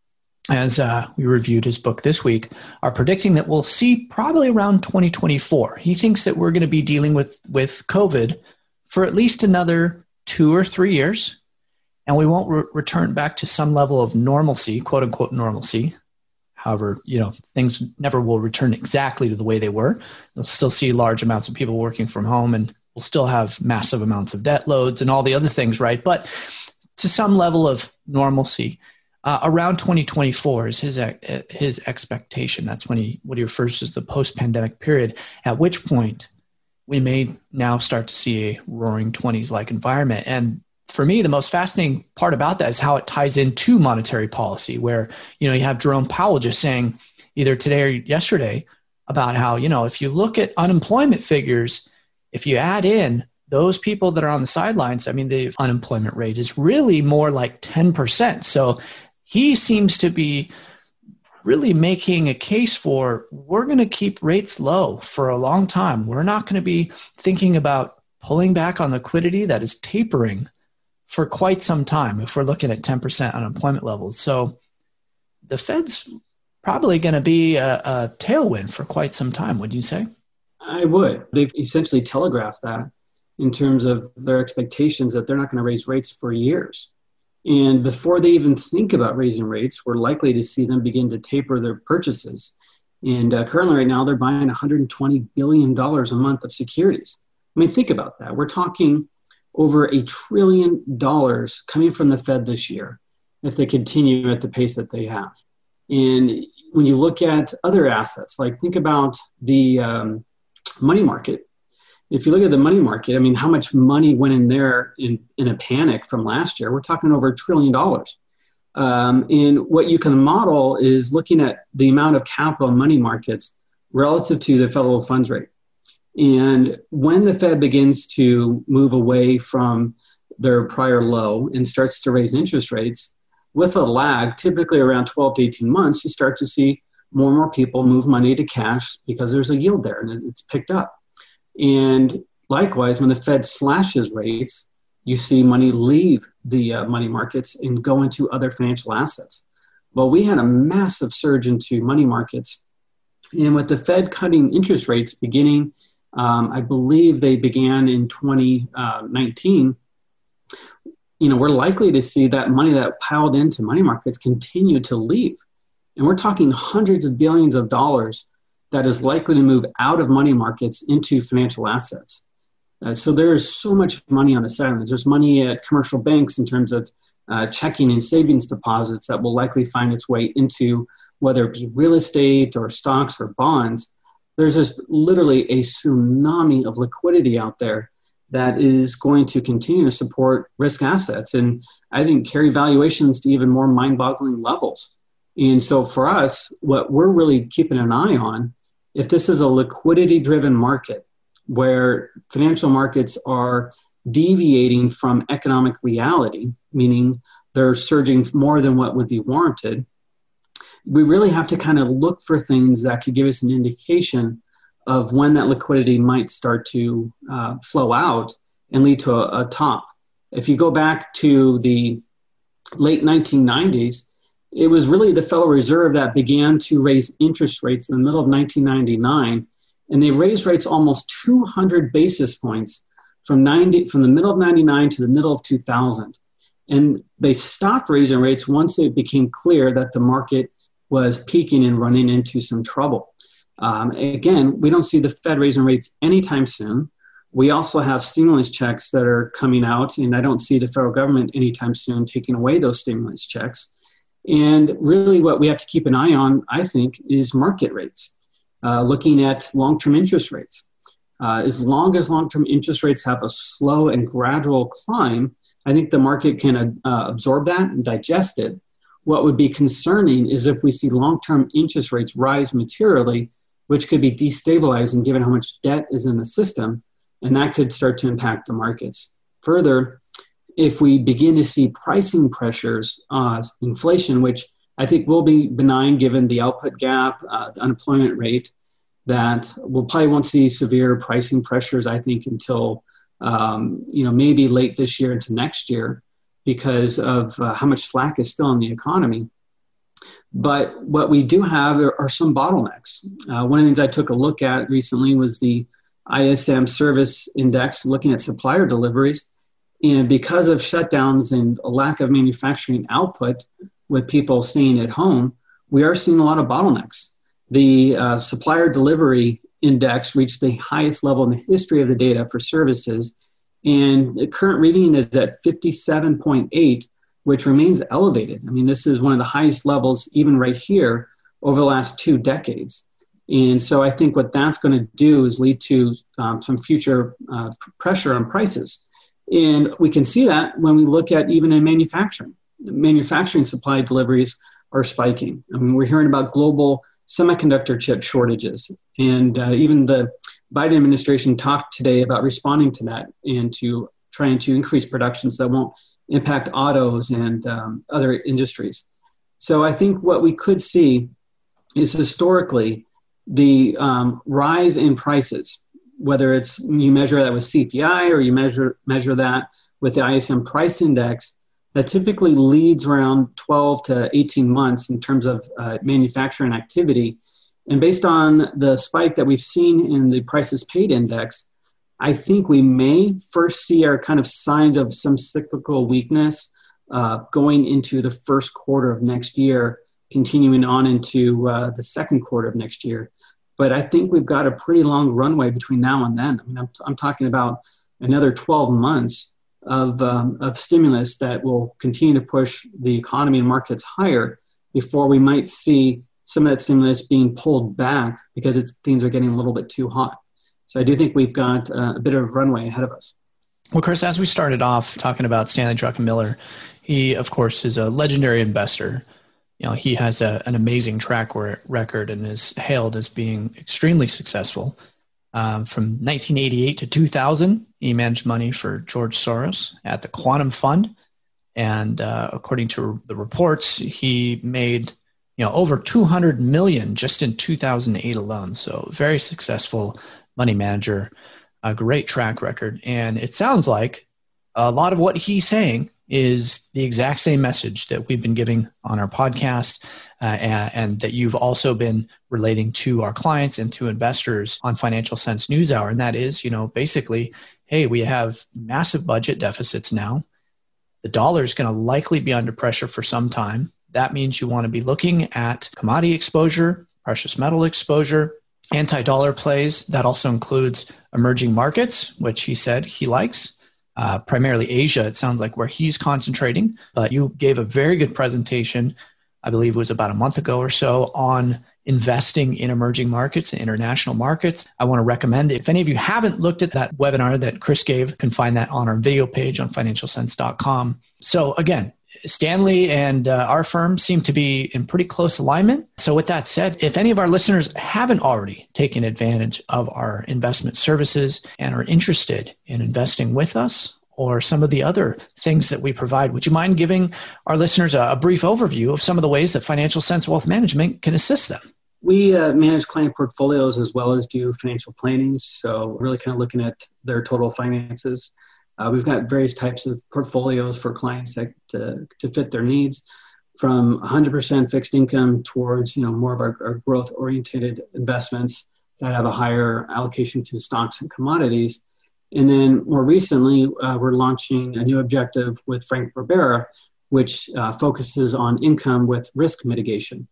as we reviewed his book this week, are predicting that we'll see probably around 2024. He thinks that we're going to be dealing with COVID for at least another 2 or 3 years, and we won't return back to some level of normalcy, quote unquote normalcy. However, things never will return exactly to the way they were. You'll still see large amounts of people working from home, and we'll still have massive amounts of debt loads and all the other things, right? But to some level of normalcy. Around 2024 is his expectation. That's when he refers to as the post-pandemic period, at which point we may now start to see a roaring 20s-like environment. And for me, the most fascinating part about that is how it ties into monetary policy, where you have Jerome Powell just saying either today or yesterday about how, if you look at unemployment figures, if you add in those people that are on the sidelines, I mean, the unemployment rate is really more like 10%. So he seems to be really making a case for we're going to keep rates low for a long time. We're not going to be thinking about pulling back on liquidity that is tapering for quite some time if we're looking at 10% unemployment levels. So the Fed's probably going to be a tailwind for quite some time, wouldn't you say? I would. They've essentially telegraphed that in terms of their expectations that they're not going to raise rates for years. And before they even think about raising rates, we're likely to see them begin to taper their purchases. And currently right now, they're buying $120 billion a month of securities. I mean, think about that. We're talking over $1 trillion coming from the Fed this year if they continue at the pace that they have. And when you look at other assets, like think about the money market. If you look at the money market, I mean, how much money went in there in a panic from last year? We're talking over $1 trillion. And what you can model is looking at the amount of capital in money markets relative to the federal funds rate. And when the Fed begins to move away from their prior low and starts to raise interest rates, with a lag, typically around 12 to 18 months, you start to see more and more people move money to cash because there's a yield there and it's picked up. And likewise, when the Fed slashes rates, you see money leave the money markets and go into other financial assets. Well, we had a massive surge into money markets. And with the Fed cutting interest rates beginning, I believe they began in 2019, we're likely to see that money that piled into money markets continue to leave. And we're talking hundreds of billions of dollars that is likely to move out of money markets into financial assets. So there is so much money on the sidelines. There's money at commercial banks in terms of checking and savings deposits that will likely find its way into whether it be real estate or stocks or bonds. There's just literally a tsunami of liquidity out there that is going to continue to support risk assets. And I think carry valuations to even more mind-boggling levels. And so for us, what we're really keeping an eye on, if this is a liquidity-driven market where financial markets are deviating from economic reality, meaning they're surging more than what would be warranted, we really have to kind of look for things that could give us an indication of when that liquidity might start to flow out and lead to a top. If you go back to the late 1990s, it was really the Federal Reserve that began to raise interest rates in the middle of 1999, and they raised rates almost 200 basis points from the middle of 99 to the middle of 2000. And they stopped raising rates once it became clear that the market was peaking and running into some trouble. Again, we don't see the Fed raising rates anytime soon. We also have stimulus checks that are coming out, and I don't see the federal government anytime soon taking away those stimulus checks. And really what we have to keep an eye on, I think, is market rates, looking at long-term interest rates. As long as long-term interest rates have a slow and gradual climb, I think the market can absorb that and digest it. What would be concerning is if we see long-term interest rates rise materially, which could be destabilizing given how much debt is in the system, and that could start to impact the markets. Further, if we begin to see pricing pressures, inflation, which I think will be benign given the output gap, the unemployment rate, that we'll probably won't see severe pricing pressures, I think, until maybe late this year into next year because of how much slack is still in the economy. But what we do have are some bottlenecks. One of the things I took a look at recently was the ISM Service Index, looking at supplier deliveries. And because of shutdowns and a lack of manufacturing output with people staying at home, we are seeing a lot of bottlenecks. The supplier delivery index reached the highest level in the history of the data for services. And the current reading is at 57.8, which remains elevated. I mean, this is one of the highest levels, even right here, over the last 2 decades. And so I think what that's going to do is lead to some future pressure on prices. And we can see that when we look at even in manufacturing. Manufacturing supply deliveries are spiking. I mean, we're hearing about global semiconductor chip shortages. And even the Biden administration talked today about responding to that and to trying to increase production so that won't impact autos and other industries. So I think what we could see is historically the rise in prices, whether it's you measure that with CPI or you measure that with the ISM price index, that typically leads around 12 to 18 months in terms of manufacturing activity. And based on the spike that we've seen in the prices paid index, I think we may first see our kind of signs of some cyclical weakness going into the first quarter of next year, continuing on into the second quarter of next year. But I think we've got a pretty long runway between now and then. I mean, I'm talking about another 12 months of stimulus that will continue to push the economy and markets higher before we might see some of that stimulus being pulled back because things are getting a little bit too hot. So I do think we've got a bit of runway ahead of us. Well, Chris, as we started off talking about Stanley Druckenmiller, he, of course, is a legendary investor. You know, he has an amazing track record and is hailed as being extremely successful. From 1988 to 2000, he managed money for George Soros at the Quantum Fund. And according to the reports, he made over $200 million just in 2008 alone. So very successful money manager, a great track record. And it sounds like a lot of what he's saying is the exact same message that we've been giving on our podcast and that you've also been relating to our clients and to investors on Financial Sense NewsHour. And that is, basically, hey, we have massive budget deficits now. The dollar is going to likely be under pressure for some time. That means you want to be looking at commodity exposure, precious metal exposure, anti-dollar plays. That also includes emerging markets, which he said he likes. Primarily Asia, it sounds like, where he's concentrating. But you gave a very good presentation, I believe it was about a month ago or so, on investing in emerging markets and international markets. I want to recommend, if any of you haven't looked at that webinar that Chris gave, you can find that on our video page on financialsense.com. So again, Stanley and our firm seem to be in pretty close alignment. So with that said, if any of our listeners haven't already taken advantage of our investment services and are interested in investing with us or some of the other things that we provide, would you mind giving our listeners a brief overview of some of the ways that Financial Sense Wealth Management can assist them? We manage client portfolios as well as do financial planning. So really kind of looking at their total finances. We've got various types of portfolios for clients that to fit their needs, from 100% fixed income towards more of our growth-oriented investments that have a higher allocation to stocks and commodities. And then more recently, we're launching a new objective with Frank Barbera, which focuses on income with risk mitigation.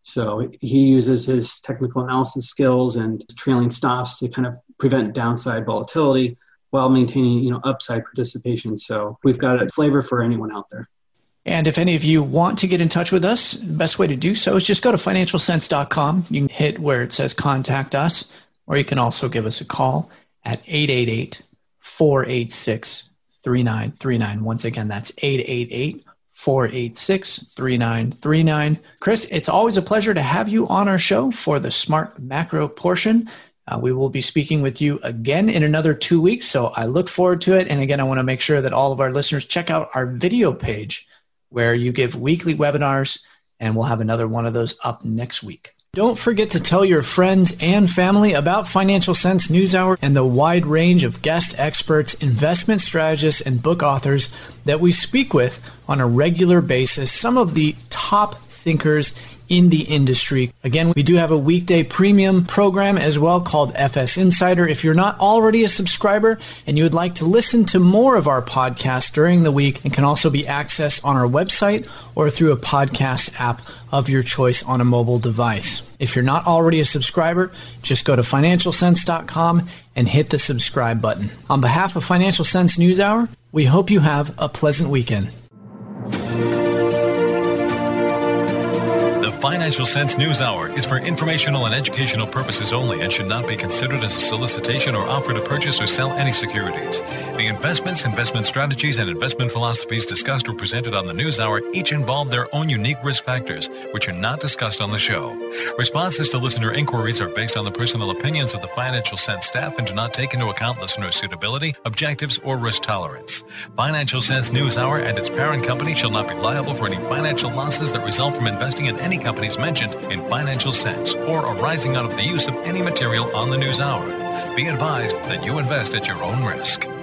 So he uses his technical analysis skills and trailing stops to kind of prevent downside volatility while maintaining, upside participation. So we've got a flavor for anyone out there. And if any of you want to get in touch with us, the best way to do so is just go to financialsense.com. You can hit where it says contact us, or you can also give us a call at 888-486-3939. Once again, that's 888-486-3939. Chris, it's always a pleasure to have you on our show for the Smart Macro portion. We will be speaking with you again in another 2 weeks, so I look forward to it. And again, I want to make sure that all of our listeners check out our video page where you give weekly webinars, and we'll have another one of those up next week. Don't forget to tell your friends and family about Financial Sense NewsHour and the wide range of guest experts, investment strategists, and book authors that we speak with on a regular basis, some of the top thinkers in the industry. Again, we do have a weekday premium program as well called FS Insider. If you're not already a subscriber and you would like to listen to more of our podcasts during the week, it can also be accessed on our website or through a podcast app of your choice on a mobile device. If you're not already a subscriber, just go to financialsense.com and hit the subscribe button. On behalf of Financial Sense NewsHour, we hope you have a pleasant weekend. The Financial Sense NewsHour is for informational and educational purposes only and should not be considered as a solicitation or offer to purchase or sell any securities. The investments, investment strategies, and investment philosophies discussed or presented on the NewsHour each involve their own unique risk factors, which are not discussed on the show. Responses to listener inquiries are based on the personal opinions of the Financial Sense staff and do not take into account listener suitability, objectives, or risk tolerance. Financial Sense NewsHour and its parent company shall not be liable for any financial losses that result from investing in any companies mentioned in Financial Sense or arising out of the use of any material on the NewsHour. Be advised that you invest at your own risk.